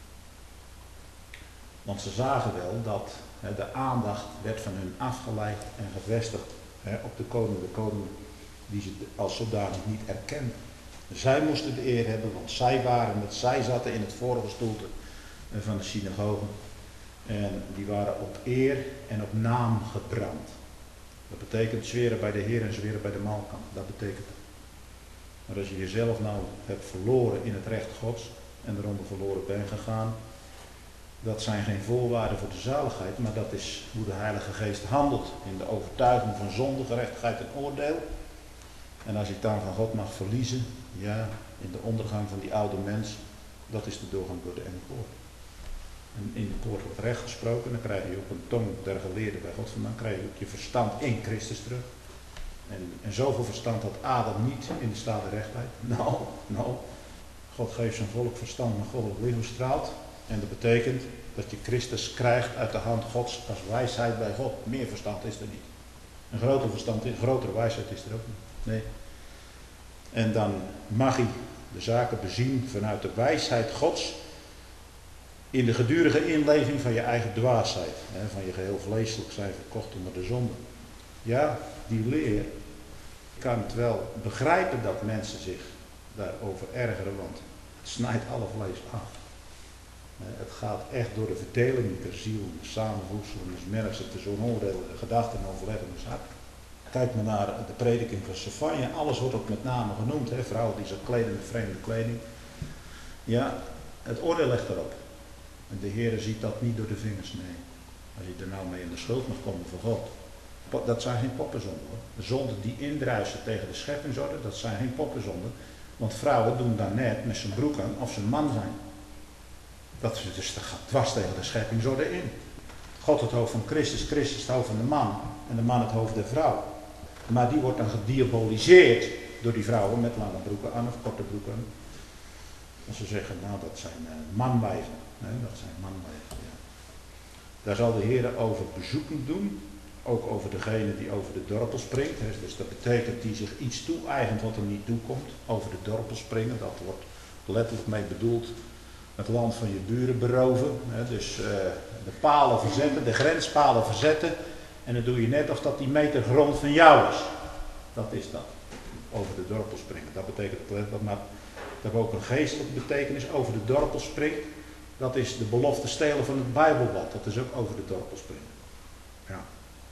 Want ze zagen wel dat hè, de aandacht werd van hun afgeleid en gevestigd hè, op de koning, de koning die ze als zodanig niet erkenden. Zij moesten de eer hebben, want zij waren het, zij zaten in het vorige stoelte van de synagoge. En die waren op eer en op naam gebrand. Dat betekent zweren bij de Heer en zweren bij de Malkam. Dat betekent het. Maar als je jezelf nou hebt verloren in het recht Gods en eronder verloren bent gegaan, dat zijn geen voorwaarden voor de zaligheid, maar dat is hoe de Heilige Geest handelt in de overtuiging van zonde, gerechtigheid en oordeel. En als je het dan van God mag verliezen, ja, in de ondergang van die oude mens, dat is de doorgang door de enge poort. En in de poort wordt recht gesproken, dan krijg je op een tong der geleerden bij God vandaan, krijg je ook je verstand in Christus terug. En, en zoveel verstand had Adam niet in de staat der rechtheid. Nou, nou, God geeft zijn volk verstand en goddelijk lichaam straalt. En dat betekent dat je Christus krijgt uit de hand Gods als wijsheid bij God. Meer verstand is er niet. Een groter verstand, een grotere wijsheid is er ook niet. Nee. En dan mag hij de zaken bezien vanuit de wijsheid Gods. In de gedurige inleving van je eigen dwaasheid. Hè, van je geheel vleeselijk zijn verkocht onder de zonde. Ja, die leer. Ik kan het wel begrijpen dat mensen zich daarover ergeren. Want het snijdt alle vlees af. Het gaat echt door de verdeling der ziel, de samenvoegsel, dus merk ze te zo'n oordeel, gedachten en overleg in de zaak. Kijk maar naar de prediking van Sefanja, alles wordt ook met name genoemd, hè? Vrouwen die zich kleden met vreemde kleding. Ja, het oordeel ligt erop. En de Heer ziet dat niet door de vingers, nee. Als je er nou mee in de schuld mag komen van God. Dat zijn geen poppenzonden hoor. De zonden die indruisen tegen de scheppingsorde, dat zijn geen poppenzonden. Want vrouwen doen daar net met zijn broek aan of ze een man zijn. Dat is dus dat gaat dwars tegen de scheppingsorde in. God het hoofd van Christus, Christus het hoofd van de man en de man het hoofd der vrouw. Maar die wordt dan gediaboliseerd door die vrouwen met lange broeken aan of korte broeken. Als ze zeggen, nou dat zijn uh, manwijven. Nee, dat zijn manwijven, ja. Daar zal de Heer over bezoeken doen. Ook over degene die over de dorpel springt. Dus dat betekent die zich iets toe-eigent wat er niet toekomt. Over de dorpel springen, dat wordt letterlijk mee bedoeld. Het land van je buren beroven. Dus uh, de palen verzetten, de grenspalen verzetten. En dan doe je net of dat die meter grond van jou is. Dat is dat. Over de dorpel springen. Dat betekent letterlijk, maar dat heeft ook een geestelijke betekenis. Over de dorpel springt. Dat is de belofte stelen van het Bijbelblad. Dat is ook over de dorpel springen. Ja.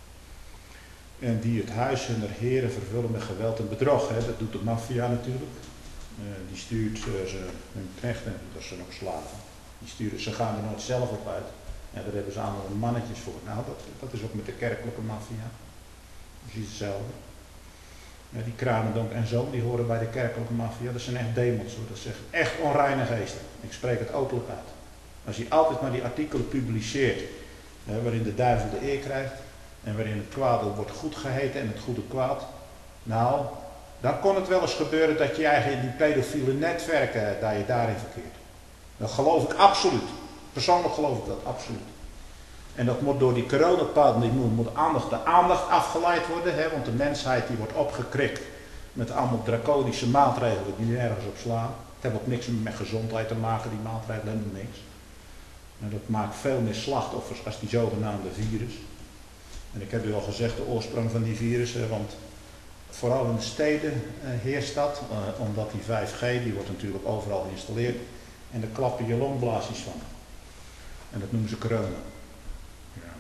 En die het huis hunner heren vervullen met geweld en bedrog. Hè. Dat doet de maffia natuurlijk. Uh, die stuurt uh, ze, hun knechten, dat zijn ook slaven. Die sturen, ze gaan er nooit zelf op uit. En daar hebben ze allemaal mannetjes voor. Nou, dat, dat is ook met de kerkelijke maffia. Precies hetzelfde. Uh, die Kranendonk en zo, die horen bij de kerkelijke maffia. Dat zijn echt demons. Hoor. Dat zijn echt onreine geesten. Ik spreek het openlijk uit. Als je altijd maar die artikelen publiceert, uh, waarin de duivel de eer krijgt. En waarin het kwade wordt goed geheten en het goede kwaad. Nou, dan kon het wel eens gebeuren dat je eigen in die pedofiele netwerken, dat je daarin verkeert. Dat geloof ik absoluut. Persoonlijk geloof ik dat absoluut. En dat moet door die coronapandemie moet aandacht, de aandacht afgeleid worden. Hè, want de mensheid die wordt opgekrikt met allemaal draconische maatregelen die nergens op slaan. Het heeft ook niks met gezondheid te maken, die maatregelen helemaal niks. En dat maakt veel meer slachtoffers als die zogenaamde virus. En ik heb u al gezegd de oorsprong van die virussen, want vooral in de steden uh, heerst dat, uh, omdat die vijf G, die wordt natuurlijk overal geïnstalleerd en daar klappen je longblaasjes van. En dat noemen ze corona. Ja.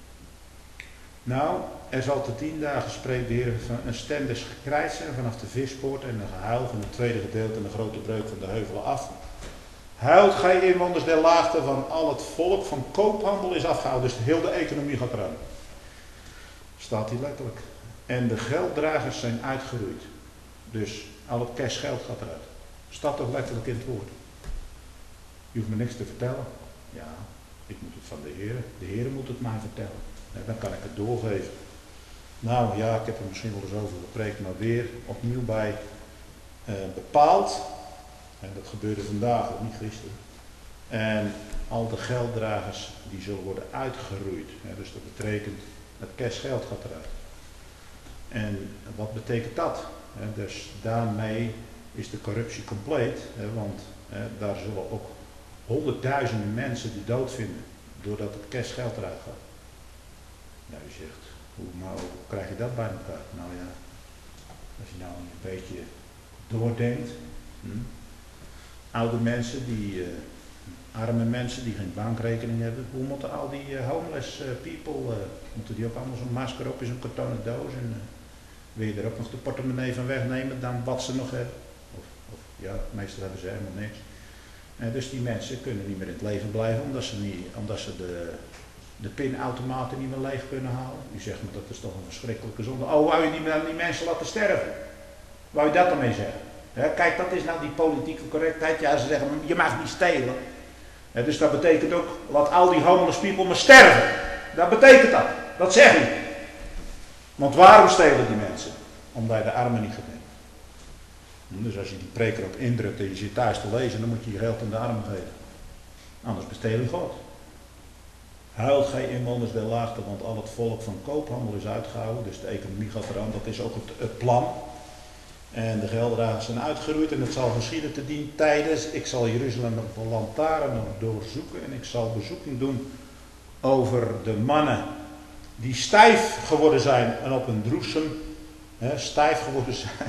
Nou, er zal te tien dagen spreekt de Heer van een stem des gekrijs zijn vanaf de vispoort en een gehuil van het tweede gedeelte en de grote breuk van de heuvelen af. Huilt gij inwoners der laagte van al het volk van koophandel is afgehouden, dus heel de economie gaat eruit. Staat hier letterlijk. En de gelddragers zijn uitgeroeid. Dus al het cashgeld gaat eruit. Staat toch letterlijk in het woord. Je hoeft me niks te vertellen. Ja, ik moet het van de Heer. De Heer moet het mij vertellen. Ja, dan kan ik het doorgeven. Nou ja, ik heb er misschien wel eens over gepreekt, maar weer opnieuw bij uh, bepaald. En dat gebeurde vandaag, niet gisteren. En al de gelddragers die zullen worden uitgeroeid. Ja, dus dat betekent, het cashgeld gaat eruit. En wat betekent dat? He, dus daarmee is de corruptie compleet, he, want he, daar zullen ook honderdduizenden mensen die dood vinden doordat het cashgeld eruit gaat. Nou, je zegt, hoe, maar hoe krijg je dat bij elkaar? Nou ja, als je nou een beetje doordenkt. Hm? Oude mensen, die, uh, arme mensen die geen bankrekening hebben, hoe moeten al die uh, homeless uh, people, uh, moeten die ook allemaal zo'n masker op in zo'n kartonnen doos en uh, wil je er ook nog de portemonnee van wegnemen dan wat ze nog hebben? Of, of ja, meestal hebben ze helemaal niks. Uh, dus die mensen kunnen niet meer in het leven blijven omdat ze, niet, omdat ze de, de pinautomaten niet meer leeg kunnen halen. U zegt maar dat is toch een verschrikkelijke zonde. Oh, wou je niet meer die mensen laten sterven? Wou je dat dan mee zeggen? Ja, kijk, dat is nou die politieke correctheid. Ja, ze zeggen, je mag niet stelen. Ja, dus dat betekent ook, laat al die homeless people maar sterven. Dat betekent dat. Dat zeg ik. Want waarom stelen die mensen? Omdat je de armen niet gaat nemen. Dus als je die preker op indrukt en je zit thuis te lezen, dan moet je je geld aan de armen geven. Anders besteel je God. Huilt gij inwoners der laagte, want al het volk van koophandel is uitgehouden. Dus de economie gaat eraan, dat is ook het, het plan. En de gelddragers zijn uitgeroeid en het zal geschieden te dien tijdens. Ik zal Jeruzalem op de lantaarn nog doorzoeken en ik zal bezoeken doen over de mannen die stijf geworden zijn en op een droesem hè, stijf geworden zijn.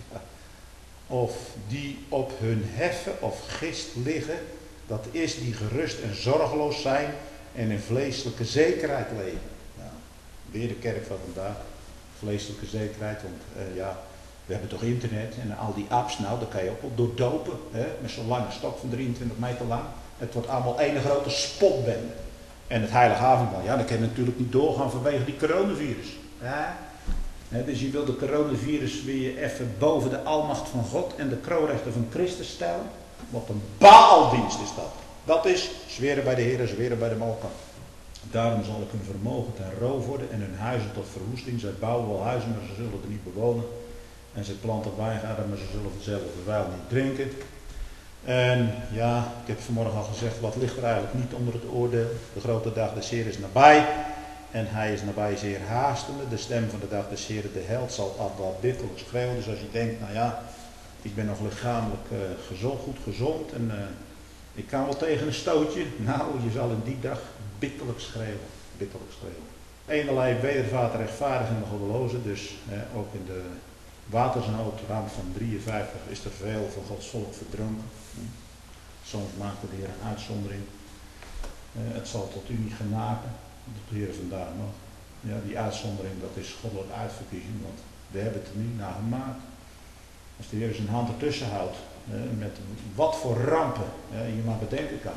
Of die op hun heffen of gist liggen. Dat is die gerust en zorgeloos zijn en in vleeselijke zekerheid leven. Nou, weer de kerk van vandaag. Vleeselijke zekerheid, want uh, ja... We hebben toch internet en al die apps, nou, daar kan je ook wel door dopen. Hè, met zo'n lange stok van drieëntwintig meter lang. Het wordt allemaal één grote spotbende. En het heilige avondmaal, ja, dat kan je natuurlijk niet doorgaan vanwege die coronavirus. Ja. Hè, dus je wil de coronavirus weer even boven de almacht van God en de kroonrechten van Christus stellen. Wat een baaldienst is dat. Dat is zweren bij de Heer, zweren bij de Malka. Daarom zal ik hun vermogen ten roof worden en hun huizen tot verwoesting. Zij bouwen wel huizen, maar ze zullen er niet bewonen. En ze planten wijngaarden, maar ze zullen zelf de wijl niet drinken. En ja, ik heb vanmorgen al gezegd, wat ligt er eigenlijk niet onder het oordeel? De grote dag des Heeren is nabij. En hij is nabij zeer haastende. De stem van de dag des Heeren, de held, zal afwaar bitterlijk schreeuwen. Dus als je denkt, nou ja, ik ben nog lichamelijk uh, gezond, goed gezond en uh, ik kan wel tegen een stootje. Nou, je zal in die dag bitterlijk schreeuwen. Bitterlijk schreeuwen. Enerlei wedervaart rechtvaardig en de goddelozen. Dus eh, ook in de watersnood, raam van drieënvijftig, is er veel van Gods volk verdronken. Soms maakt de Heer een uitzondering. Uh, het zal tot u niet genaken. Dat doet de Heer vandaag nog. Ja, die uitzondering, dat is goddelijke uitverkiezing, want we hebben het er niet naar gemaakt. Als de Heer zijn hand ertussen houdt, eh, met wat voor rampen eh, je maar bedenken kan.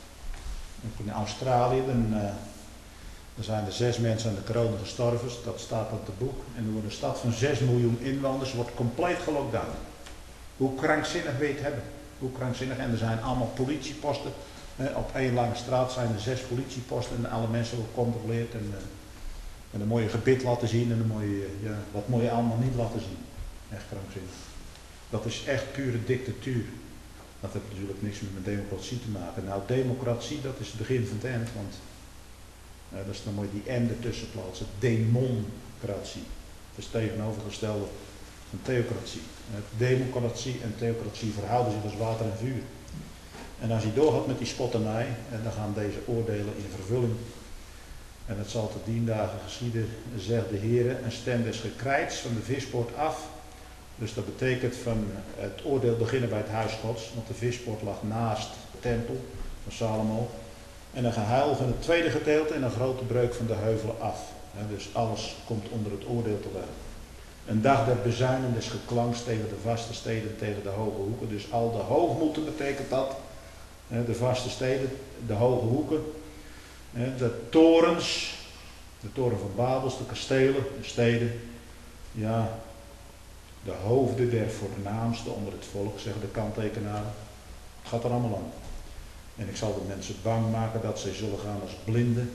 In Australië, dan, uh, dan zijn er zes mensen aan de corona gestorven, dat staat op het boek. En door een stad van zes miljoen inwoners wordt compleet gelockdown. Hoe krankzinnig wil je het hebben? Hoe krankzinnig. En er zijn allemaal politieposten. Eh, op één lange straat zijn er zes politieposten en alle mensen worden gecontroleerd. En, uh, en een mooie gebit laten zien en een mooie, uh, ja, wat moet je allemaal niet laten zien. Echt krankzinnig. Dat is echt pure dictatuur. Dat heeft natuurlijk niks meer met democratie te maken. Nou, democratie, dat is het begin van het eind, want uh, dat is dan mooi die en ertussen plaatsen. Democratie. Dat is tegenovergestelde van theocratie. Uh, democratie en theocratie verhouden zich als water en vuur. En als hij doorgaat met die spotternij, en dan gaan deze oordelen in vervulling. En het zal te dien dagen geschieden, zegt de Heer, een stem des gekrijts van de vispoort af. Dus dat betekent van het oordeel beginnen bij het huis Gods, want de vispoort lag naast de tempel van Salomo. En een gehuil van het tweede gedeelte en een grote breuk van de heuvelen af. Dus alles komt onder het oordeel te liggen. Een dag der bezuinen des geklanks tegen de vaste steden, tegen de hoge hoeken. Dus al de hoogmoeden betekent dat. De vaste steden, de hoge hoeken. De torens, de toren van Babels, de kastelen, de steden. Ja, de hoofden der voornaamste onder het volk, zeggen de kanttekenaren. Het gaat er allemaal om. En ik zal de mensen bang maken dat zij zullen gaan als blinden.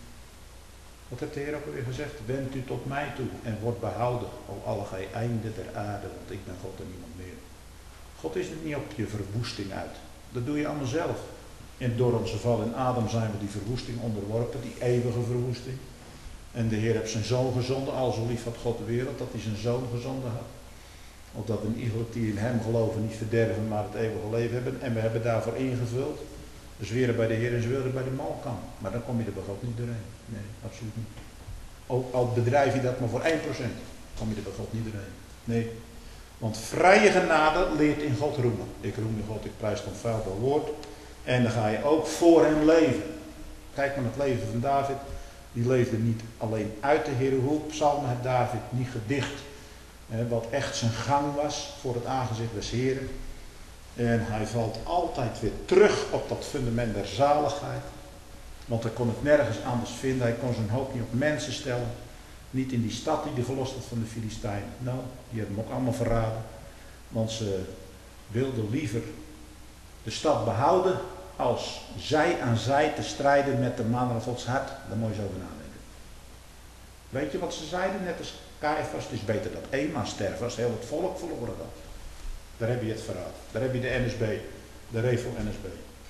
Wat heeft de Heer ook weer gezegd? Wend u tot mij toe en word behouden, o alle gij einden der aarde, want ik ben God en niemand meer. God is niet op je verwoesting uit. Dat doe je allemaal zelf. En door onze val in Adam zijn we die verwoesting onderworpen, die eeuwige verwoesting. En de Heer heeft zijn zoon gezonden, al zo lief had God de wereld, dat hij zijn zoon gezonden had. Opdat een iegelijk die in hem geloven niet verderven, maar het eeuwige leven hebben. En we hebben daarvoor ingevuld. Zweren bij de Heer en zweren bij de malkam. Maar dan kom je er bij God niet doorheen. Nee, absoluut niet. Ook al bedrijf je dat maar voor één procent, kom je er bij God niet doorheen. Nee. Want vrije genade leert in God roemen. Ik roem in God, ik prijs het onfeilbaar woord. En dan ga je ook voor hem leven. Kijk maar naar het leven van David. Die leefde niet alleen uit de Heer. Hoe psalmen heeft David niet gedicht. Eh, wat echt zijn gang was voor het aangezicht des Heren. En hij valt altijd weer terug op dat fundament der zaligheid. Want hij kon het nergens anders vinden. Hij kon zijn hoop niet op mensen stellen. Niet in die stad die hij verlost had van de Filistijnen. Nou, die hebben hem ook allemaal verraden. Want ze wilden liever de stad behouden als zij aan zij te strijden met de mannen van Gods hart. Daar moet je eens over nadenken. Weet je wat ze zeiden? Net als Caiaphas, het is beter dat één man sterft als heel het volk verloren gaat. Daar heb je het verraad. Daar heb je de N S B. De Revo N S B.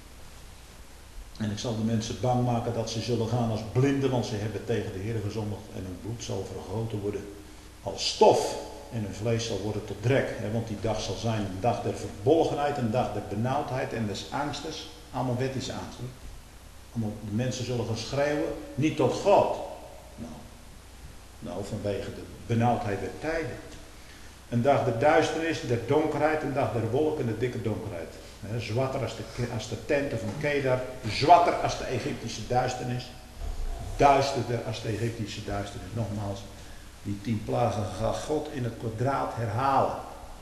En ik zal de mensen bang maken dat ze zullen gaan als blinden, want ze hebben tegen de Heer gezondigd en hun bloed zal vergoten worden als stof en hun vlees zal worden tot drek. Hè, want die dag zal zijn een dag der verbolgenheid, een dag der benauwdheid en des angstes. Allemaal wettische angst. Hoor. Allemaal, de mensen zullen gaan schreeuwen, niet tot God. Nou, nou vanwege de benauwdheid der tijden. Een dag der duisternis, der donkerheid, een dag der wolken en de dikke donkerheid. He, zwarter als de, als de tenten van Kedar, zwarter als de Egyptische duisternis, duisterder als de Egyptische duisternis. Nogmaals, die tien plagen gaat God in het kwadraat herhalen.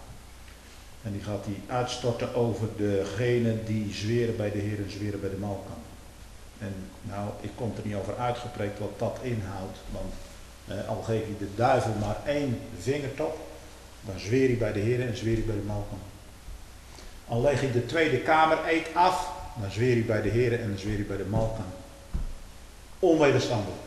En die gaat hij uitstorten over degenen die zweren bij de Heer en zweren bij de malkam. En nou, ik kom er niet over uitgepreekt wat dat inhoudt, want eh, al geef je de duivel maar één vingertop, dan zweer hij bij de Heer en zweer hij bij de malkam. Al leg je de Tweede Kamer eed af, dan zweer hij bij de Heer en dan zweer hij bij de malkam. Onwederstandelijk.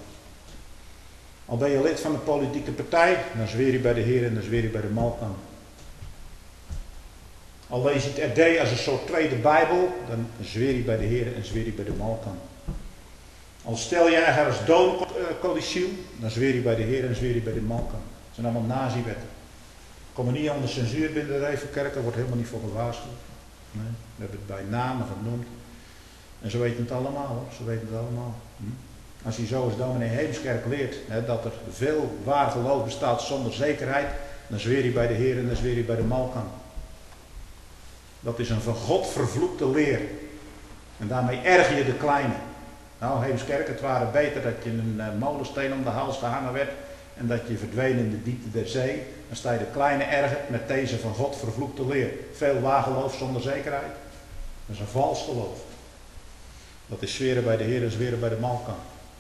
Al ben je lid van een politieke partij, dan zweer je bij de Heer en dan zweer je bij de malkam. Al lees je het R D als een soort tweede Bijbel, dan zweer je bij de Heer en zweer je bij de Malkan. Al stel je eigen als dooncodiciel, dan zweer je bij de Heer en zweer je bij de Malkan. Dat zijn allemaal nazi-wetten. Komen niet onder censuur binnen de Revenkerk, daar wordt helemaal niet voor gewaarschuwd. Nee, we hebben het bij namen genoemd. En ze weten het allemaal hoor, ze weten het allemaal. Hm? Als je zo als dominee Heemskerk leert hè, dat er veel waar geloof bestaat zonder zekerheid, dan zweer je bij de Heer en dan zweer je bij de Malkan. Dat is een van God vervloekte leer. En daarmee erger je de kleine. Nou, Heemskerk, het waren beter dat je een uh, molensteen om de hals gehangen werd en dat je verdween in de diepte der zee. Dan sta je de kleine ergert met deze van God vervloekte leer. Veel waar geloof zonder zekerheid. Dat is een vals geloof. Dat is zweren bij de Heer en zweren bij de Malkan.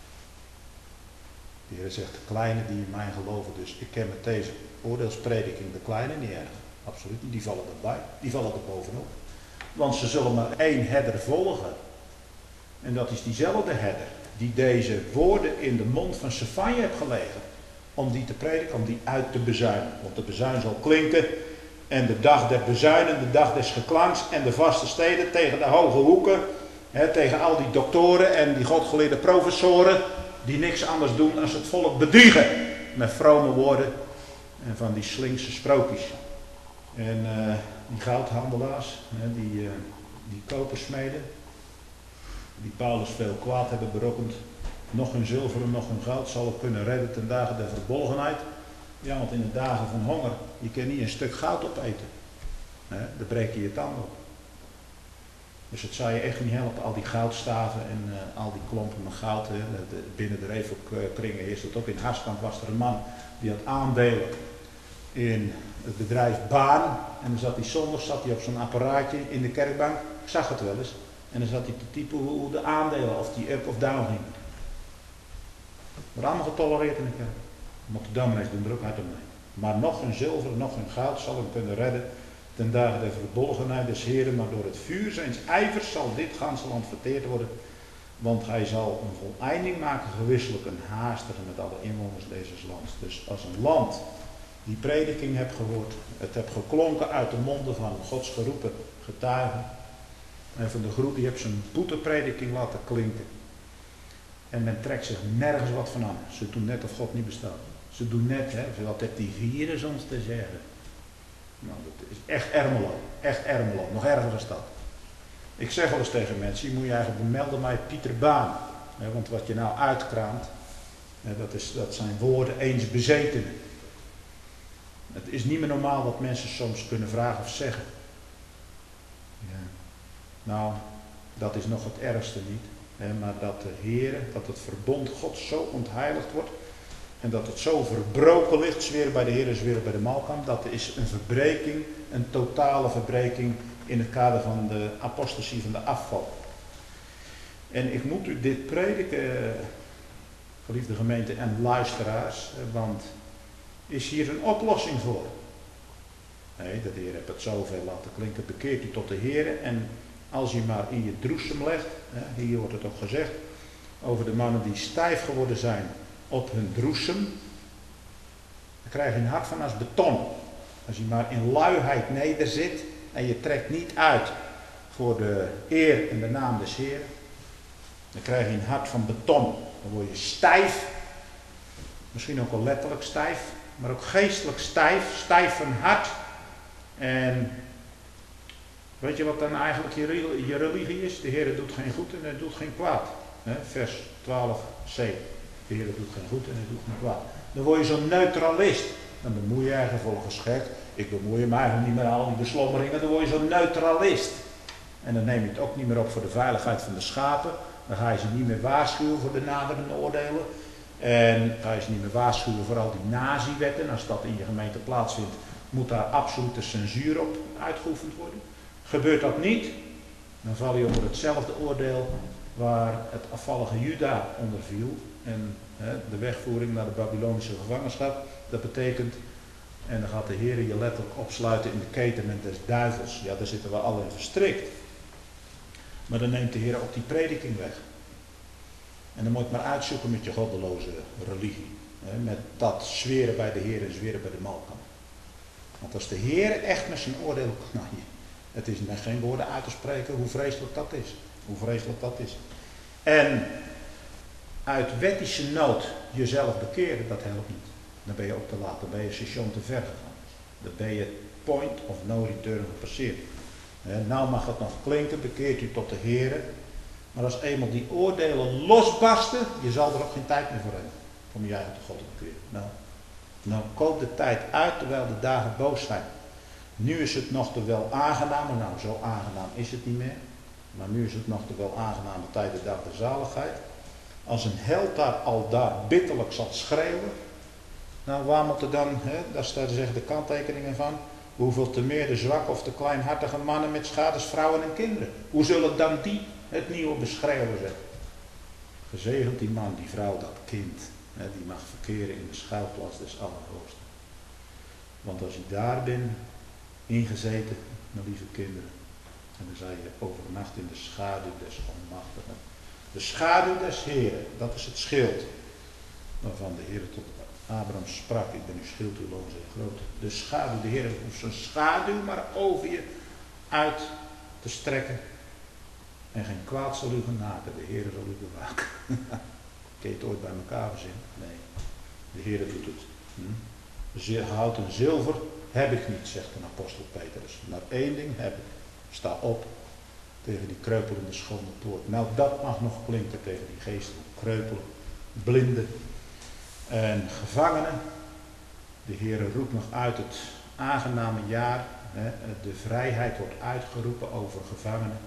De Heer zegt, de kleine die in mij geloven, dus ik ken met deze oordeelsprediking de kleine niet erg. Absoluut niet, die vallen erbij, die vallen er bovenop. Want ze zullen maar één herder volgen. En dat is diezelfde herder die deze woorden in de mond van Sefanja heeft gelegen. Om die te prediken, om die uit te bezuinen. Want de bezuin zal klinken. En de dag der bezuinen, de dag des geklanks en de vaste steden tegen de hoge hoeken. Hè, tegen al die doktoren en die godgeleerde professoren. Die niks anders doen dan het volk bedriegen. Met vrome woorden en van die slinkse sprookjes. En uh, die goudhandelaars, hè, die, uh, die kopersmeden. Die Paulus veel kwaad hebben berokkend. Nog hun zilver en nog hun goud zal ik kunnen redden ten dagen der verbolgenheid. Ja, want in de dagen van honger, je kan niet een stuk goud opeten. Hè, dan breek je je tanden op. Dus het zou je echt niet helpen, al die goudstaven en uh, al die klompen met goud. Hè. De, de, binnen de Revelkringen is dat ook. In Harskamp was er een man die had aandelen in het bedrijf Baan. En dan zat hij zondags zat hij op zo'n apparaatje in de kerkbank. Ik zag het wel eens. En dan zat hij te typen hoe de aandelen, of die up of down gingen. Wordt allemaal getolereerd in de kerk. Maar de dominees doen er ook hard om mee. Maar nog een zilver, nog een goud zal hem kunnen redden ten dagen der verbolgenheid des Heren. Maar door het vuur zijns ijvers zal dit ganse land verteerd worden. Want hij zal een voleinding maken, gewisselijk een haastigen met alle inwoners deze lands. Dus als een land die prediking hebt gehoord, het hebt geklonken uit de monden van Gods geroepen getuigen. En van de groep die heeft zijn boeteprediking laten klinken. En men trekt zich nergens wat van aan. Ze doen net of God niet bestaat. Ze doen net, hè, wat heeft die virus ons te zeggen. Nou, dat is echt Ermelo. Echt Ermelo. Nog erger dan dat. Ik zeg wel eens tegen mensen, je moet je eigenlijk bemelden bij Pieter Baan. Hè, want wat je nou uitkraamt, hè, dat, is, dat zijn woorden eens bezetenen. Het is niet meer normaal wat mensen soms kunnen vragen of zeggen. Ja. Nou, dat is nog het ergste niet. Hè, maar dat de Heer, dat het verbond Gods zo ontheiligd wordt. En dat het zo verbroken ligt, zweren bij de Heer en zweren bij de Malkan. Dat is een verbreking, een totale verbreking in het kader van de apostasie van de afval. En ik moet u dit prediken, geliefde gemeente en luisteraars, want is hier een oplossing voor? Nee, de Heer heeft het zoveel laten klinken, bekeert u tot de Heer en als u maar in je droesem legt, hier wordt het ook gezegd, over de mannen die stijf geworden zijn op hun droesem, dan krijg je een hart van als beton. Als je maar in luiheid nederzit en je trekt niet uit voor de eer en de naam des Heeren, dan krijg je een hart van beton. Dan word je stijf, misschien ook wel letterlijk stijf, maar ook geestelijk stijf, stijf van hart. En weet je wat dan eigenlijk je, je religie is? De Heer doet geen goed en hij doet geen kwaad. He, vers twaalf c. De Heer doet geen goed en hij doet geen kwaad. Dan word je zo'n neutralist. Dan bemoei je eigenlijk volgens gek. Ik bemoei me eigenlijk niet meer al die beslommeringen. Dan word je zo'n neutralist. En dan neem je het ook niet meer op voor de veiligheid van de schapen. Dan ga je ze niet meer waarschuwen voor de naderende oordelen. En ga je ze niet meer waarschuwen voor al die nazi-wetten. Als dat in je gemeente plaatsvindt, moet daar absolute censuur op uitgeoefend worden. Gebeurt dat niet, dan val je onder hetzelfde oordeel waar het afvallige Juda onder viel. En hè, de wegvoering naar de Babylonische gevangenschap, dat betekent, en dan gaat de Heer je letterlijk opsluiten in de keten des duivels. Ja, daar zitten we al in verstrikt. Maar dan neemt de Heer ook die prediking weg. En dan moet je het maar uitzoeken met je goddeloze religie. Hè, met dat zweren bij de Heer en zweren bij de Malkan. Want als de Heer echt met zijn oordeel, nou, Het is met geen woorden uit te spreken hoe vreselijk dat is. Hoe vreselijk dat is. En uit wettische nood jezelf bekeren, dat helpt niet. Dan ben je ook te laat. Dan ben je station te ver gegaan. Dan ben je point of no return gepasseerd. Nou mag het nog klinken, bekeert u tot de Heere. Maar als eenmaal die oordelen losbarsten, je zal er ook geen tijd meer voor hebben. Om jij tot God te bekeren. Nou, nou koopt de tijd uit terwijl de dagen boos zijn. Nu is het nog de wel aangename, nou zo aangenaam is het niet meer. Maar nu is het nog de wel aangename tijd, de dag der zaligheid. Als een held daar al daar bitterlijk zal schreeuwen. Nou waar moet er dan, hè, daar staan zeggen de kanttekeningen van. Hoeveel te meer de zwakke of de kleinhartige mannen met schades, vrouwen en kinderen. Hoe zullen dan die het nieuwe beschreeuwen zijn? Gezegend die man, die vrouw, dat kind. Hè, die mag verkeren in de schuilplaats des Allerhoogsten. Want als je daar bent, ingezeten, mijn lieve kinderen. En dan zal je overnacht in de schaduw des Almachtigen. De schaduw des Heren, dat is het schild. Waarvan de Heer tot Abraham sprak, ik ben uw schild, uw loon zeer groot. De schaduw, de Heer hoeft zijn schaduw maar over je uit te strekken. En geen kwaad zal u genaken, de Heer zal u bewaken. Kun je het ooit bij elkaar verzinnen? Nee, de Heer doet het. Hm? Hout en zilver heb ik niet, zegt de apostel Petrus. Maar één ding heb ik. Sta op tegen die kreupelende schone poort. Nou, dat mag nog klinken tegen die geesten. Kreupelen, blinden en gevangenen. De Heer roept nog uit het aangename jaar. Hè. De vrijheid wordt uitgeroepen over gevangenen.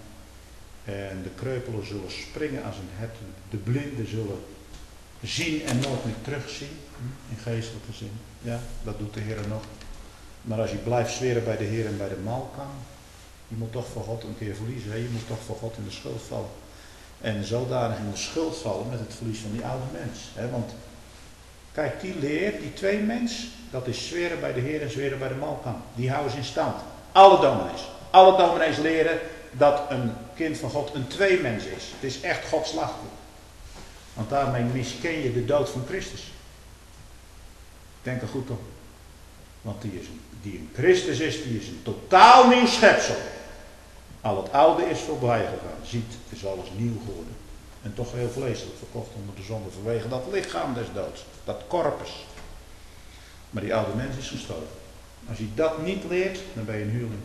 En de kreupelen zullen springen als een hert. De blinden zullen zien en nooit meer terugzien. In geestelijke zin. Ja, dat doet de Heer nog. Maar als je blijft zweren bij de Heer en bij de malkam. Je moet toch voor God een keer verliezen. Hè? Je moet toch voor God in de schuld vallen. En zodanig in de schuld vallen met het verlies van die oude mens. Hè? Want kijk, die leer, die twee mens, dat is zweren bij de Heer en zweren bij de malkam. Die houden ze in stand. Alle dominees. Alle dominees leren dat een kind van God een tweemens is. Het is echt Gods slachtoffer. Want daarmee misken je de dood van Christus. Denk er goed op. Want die, is een, die in Christus is, die is een totaal nieuw schepsel. Al het oude is voorbij gegaan. Ziet, het is alles nieuw geworden. En toch heel vleeselijk verkocht onder de zonde vanwege dat lichaam des doods. Dat corpus. Maar die oude mens is gestorven. Als je dat niet leert, dan ben je een huurling.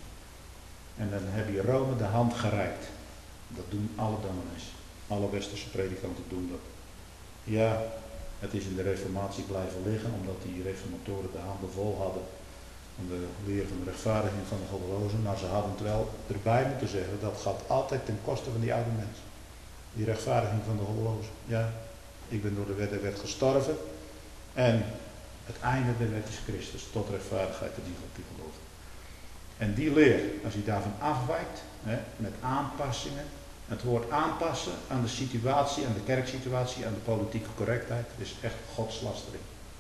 En dan heb je Rome de hand gereikt. Dat doen alle dominees. Alle westerse predikanten doen dat. Ja, het is in de reformatie blijven liggen, omdat die reformatoren de handen vol hadden van de leer van de rechtvaardiging van de goddelozen. Maar ze hadden het wel erbij moeten zeggen, dat gaat altijd ten koste van die oude mens. Die rechtvaardiging van de goddelozen. Ja, ik ben door de wet der wet gestorven. En het einde der wet is Christus, tot rechtvaardigheid en die God die gelooft. En die leer, als hij daarvan afwijkt, hè, met aanpassingen. Het woord aanpassen aan de situatie, aan de kerksituatie, aan de politieke correctheid, is echt godslastering.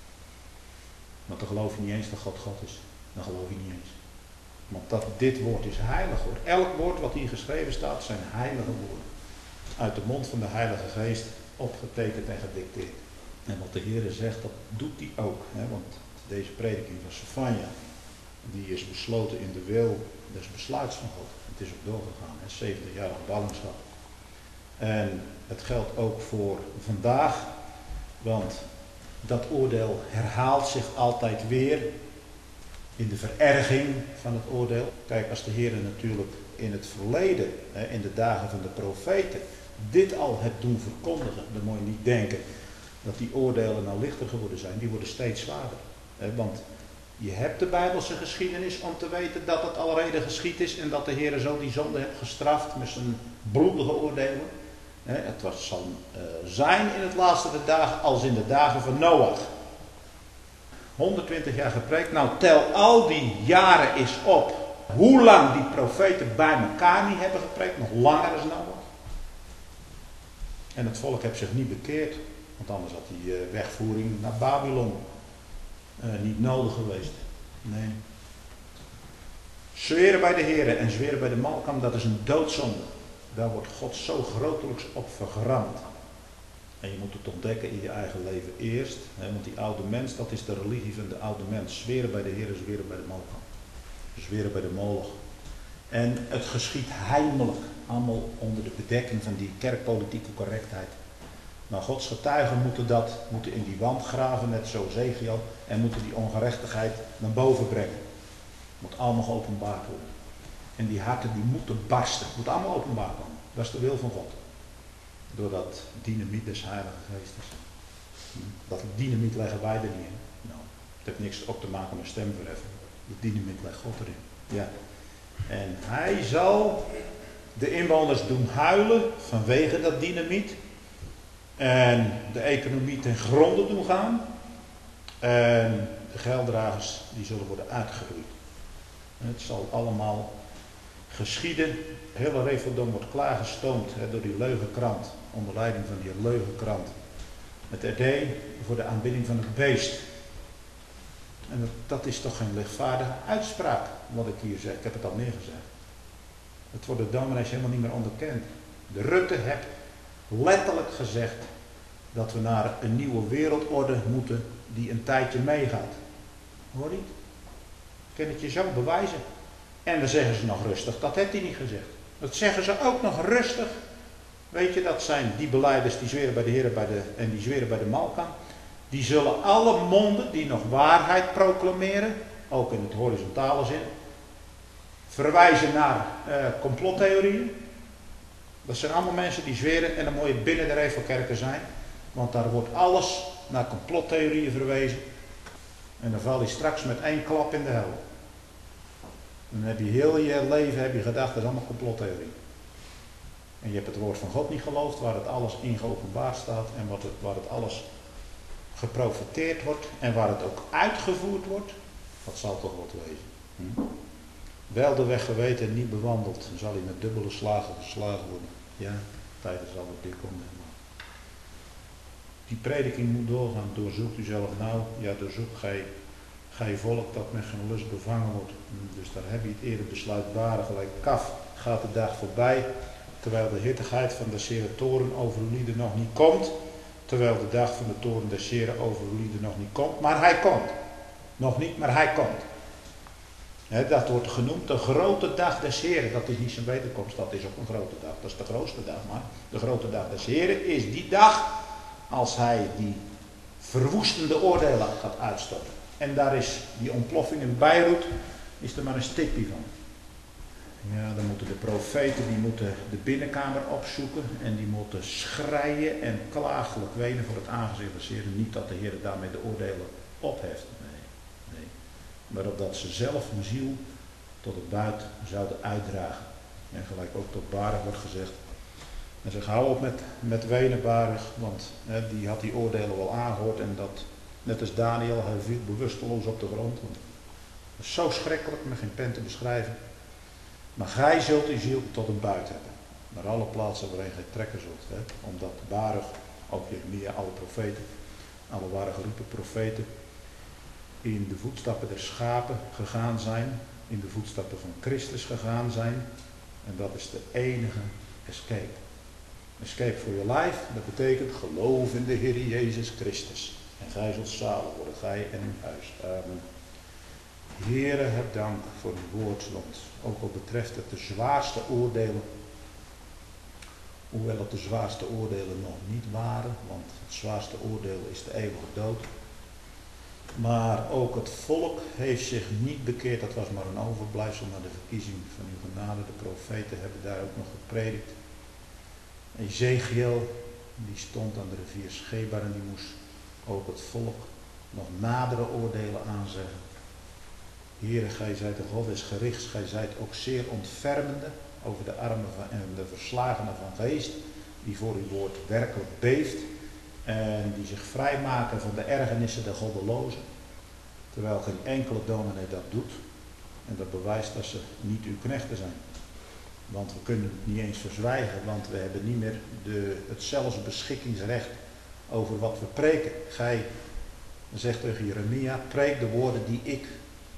Want dan geloof je niet eens dat God God is. Dan geloof je niet eens. Want dat, dit woord is heilig hoor. Elk woord wat hier geschreven staat, zijn heilige woorden. Uit de mond van de Heilige Geest opgetekend en gedicteerd. En wat de Heer zegt, dat doet hij ook. Hè? Want deze prediking van Sefania, die is besloten in de wil des besluits van God. Het is ook doorgegaan, hè? zeventig jaar ballingschap. En het geldt ook voor vandaag, want dat oordeel herhaalt zich altijd weer in de vererging van het oordeel. Kijk, als de Heer natuurlijk in het verleden, hè, in de dagen van de profeten, dit al hebt doen verkondigen, dan moet je niet denken dat die oordelen nou lichter geworden zijn. Die worden steeds zwaarder. Hè, want je hebt de Bijbelse geschiedenis om te weten dat het alrede geschied is en dat de Heer zo die zonde heeft gestraft met zijn bloedige oordelen. Het was, zal uh, zijn in het laatste der dagen als in de dagen van Noach. honderdtwintig jaar gepreekt. Nou, tel al die jaren eens op. Hoe lang die profeten bij elkaar niet hebben gepreekt. Nog langer dan Noach. En het volk heeft zich niet bekeerd. Want anders had die uh, wegvoering naar Babylon uh, niet nodig geweest. Nee. Zweren bij de Heer en zweren bij de malkam, dat is een doodzonde. Daar wordt God zo grotelijks op vergramd. En je moet het ontdekken in je eigen leven eerst. Hè, want die oude mens, dat is de religie van de oude mens. Zweren bij de Heer, zweren bij de malkam. Zweren bij de moloch. En het geschiedt heimelijk, allemaal onder de bedekking van die kerkpolitieke correctheid. Maar Gods getuigen moeten dat, moeten in die wand graven, net zo Ezekiel, en moeten die ongerechtigheid naar boven brengen. Moet allemaal geopenbaard worden. En die harten die moeten barsten, moet allemaal openbaar komen. Dat is de wil van God. Door dat dynamiet des Heilige Geestes. Dat dynamiet leggen wij er niet in. Nou, het heeft niks op te maken met stemverheffen. Dat dynamiet legt God erin. Ja. En hij zal de inwoners doen huilen vanwege dat dynamiet. En de economie ten gronde doen gaan. En de gelddragers die zullen worden uitgeroeid. En het zal allemaal geschieden. Het hele referendum wordt klaargestoomd hè, door die leugenkrant. Onder leiding van die leugenkrant. Het R D voor de aanbidding van het beest. En dat, dat is toch geen lichtvaardige uitspraak wat ik hier zeg. Ik heb het al neergezegd. Het wordt de dominees helemaal niet meer onderkend. De Rutte heeft letterlijk gezegd dat we naar een nieuwe wereldorde moeten die een tijdje meegaat. Hoor je? Ik kan het je zo bewijzen. En dan zeggen ze nog rustig, dat heeft hij niet gezegd. Dat zeggen ze ook nog rustig. Weet je, dat zijn die belijders die zweren bij de Heer bij de, en die zweren bij de Malkan. Die zullen alle monden die nog waarheid proclameren, ook in het horizontale zin, verwijzen naar uh, complottheorieën. Dat zijn allemaal mensen die zweren en dan moet je binnen de Revelkerken zijn. Want daar wordt alles naar complottheorieën verwezen. En dan val je straks met één klap in de hel. Dan heb je heel je leven heb je gedacht, dat is allemaal complottheorie. En je hebt het woord van God niet geloofd, waar het alles in geopenbaard staat en wat het, waar het alles geprofeteerd wordt en waar het ook uitgevoerd wordt. Dat zal toch wat wezen. Hm? Wel de weg geweten en niet bewandeld, dan zal hij met dubbele slagen geslagen worden. Ja, tijdens zal het dik komen. Die prediking moet doorgaan. Doorzoekt u zelf nou. Ja, doorzoek gij, gij volk dat met geen lust bevangen wordt. Dus daar heb je het eerder besluitbare gelijk. Kaf gaat de dag voorbij. Terwijl de hittigheid van de Sere toren over uw lieden nog niet komt. Terwijl de dag van de toren des Heren over uw lieden nog niet komt. Maar hij komt. Nog niet, maar hij komt. He, dat wordt genoemd de grote dag des Heren. Dat is niet zijn wederkomst, dat is ook een grote dag. Dat is de grootste dag, maar de grote dag des Heren is die dag als hij die verwoestende oordelen gaat uitstorten. En daar is die ontploffing in Beirut, is er maar een stipje van. Ja, dan moeten de profeten, die moeten de binnenkamer opzoeken en die moeten schreien en klagelijk wenen voor het aangezicht des Heren. Niet dat de Heer daarmee de oordelen opheft. Nee, nee. Maar opdat ze zelf hun ziel tot het buit zouden uitdragen. En gelijk ook tot Baruch wordt gezegd. En zeg, hou op met, met wenen, Baruch, want hè, die had die oordelen wel aangehoord en dat, net als Daniel, hij viel bewusteloos op de grond. Want dat is zo schrikkelijk, met geen pen te beschrijven. Maar gij zult uw ziel tot een buit hebben. Naar alle plaatsen waarin gij trekken zult. Hè? Omdat Baruch, ook Jeremia, alle profeten, alle ware geroepen profeten, in de voetstappen der schapen gegaan zijn. In de voetstappen van Christus gegaan zijn. En dat is de enige escape. Escape for your life, dat betekent geloof in de Heer Jezus Christus. En gij zult zalig worden, gij en uw huis. Amen. Heere, heb dank voor uw woord, want ook al betreft het de zwaarste oordelen, hoewel het de zwaarste oordelen nog niet waren, want het zwaarste oordeel is de eeuwige dood. Maar ook het volk heeft zich niet bekeerd, dat was maar een overblijfsel naar de verkiezing van uw genade. De profeten hebben daar ook nog gepredikt. Ezekiel, die stond aan de rivier Schebar en die moest ook het volk nog nadere oordelen aanzeggen. Heere, gij zijt de God des gerichts, gij zijt ook zeer ontfermende over de armen van, en de verslagenen van geest, die voor uw woord werkelijk beeft en die zich vrijmaken van de ergernissen der goddelozen, terwijl geen enkele dominee dat doet. En dat bewijst dat ze niet uw knechten zijn. Want we kunnen het niet eens verzwijgen, want we hebben niet meer de, het zelfbeschikkingsrecht over wat we preken. Gij zegt tegen Jeremia, preek de woorden die ik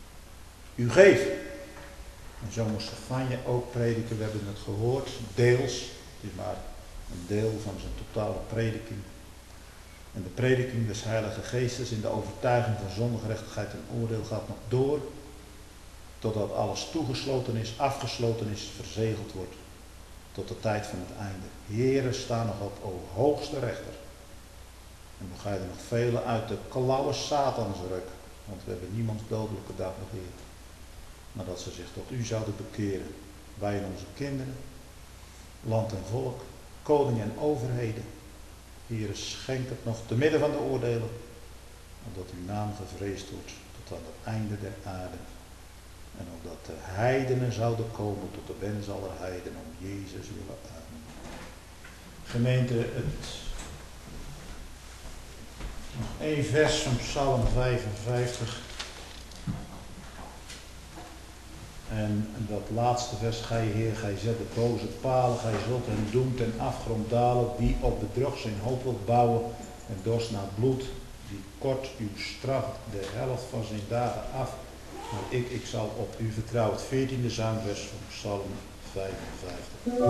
u geef. En zo moest Stefanje ook prediken, we hebben het gehoord, deels, het is maar een deel van zijn totale prediking. En de prediking des Heilige Geestes in de overtuiging van zondegerechtigheid en oordeel gaat nog door. totdat alles toegesloten is, afgesloten is, verzegeld wordt, tot de tijd van het einde. Heere, sta nog op, o hoogste rechter. En dan ga je er nog velen uit de klauwen Satans rukken, want we hebben niemands dodelijke dag begeerd. Maar dat ze zich tot u zouden bekeren, wij en onze kinderen, land en volk, koning en overheden. Heere, schenk het nog te midden van de oordelen, opdat uw naam gevreesd wordt tot aan het einde der aarde. En opdat de heidenen zouden komen tot de wens aller heidenen om Jezus willen. Amen. Gemeente, het nog één vers van Psalm vijfenvijftig. En dat laatste vers, gij Heer, gij zet de boze palen, gij zult hen doen ten afgrond dalen, die op bedrog zijn hoop wil bouwen en dorst naar bloed, die kort uw straf de helft van zijn dagen af. Maar ik, ik zal op u vertrouwen. Het veertiende zangvers van Psalm vijfenvijftig.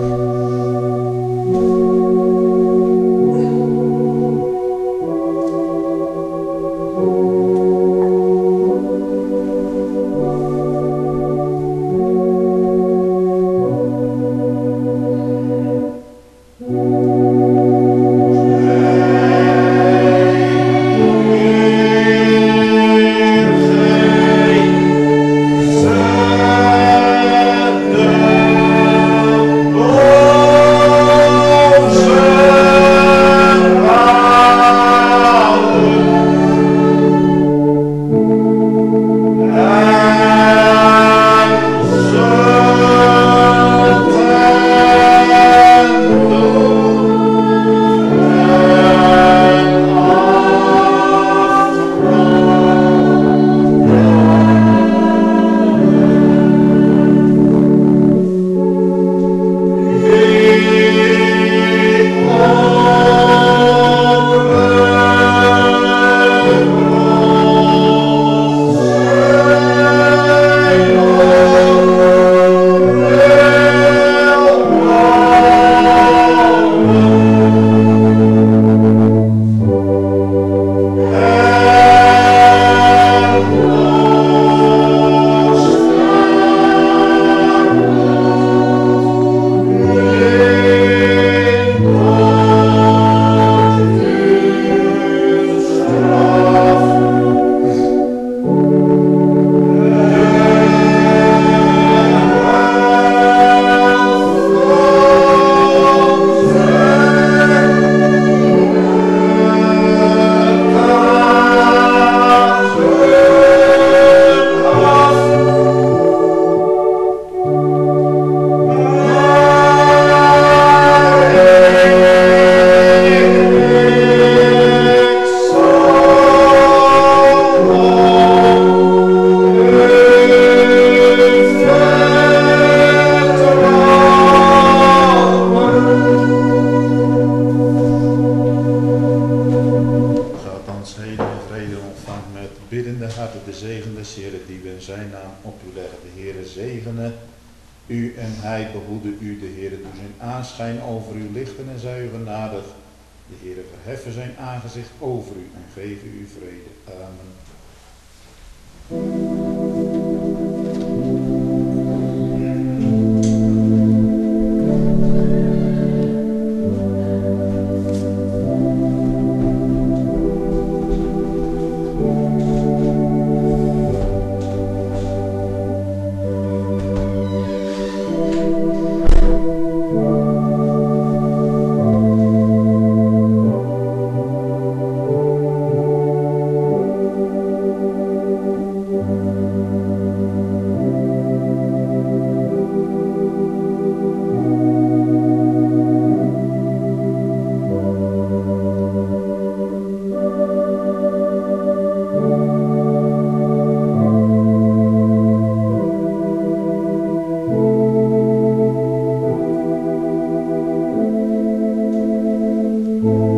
Aangezicht over u en geven u vrede. Amen. you.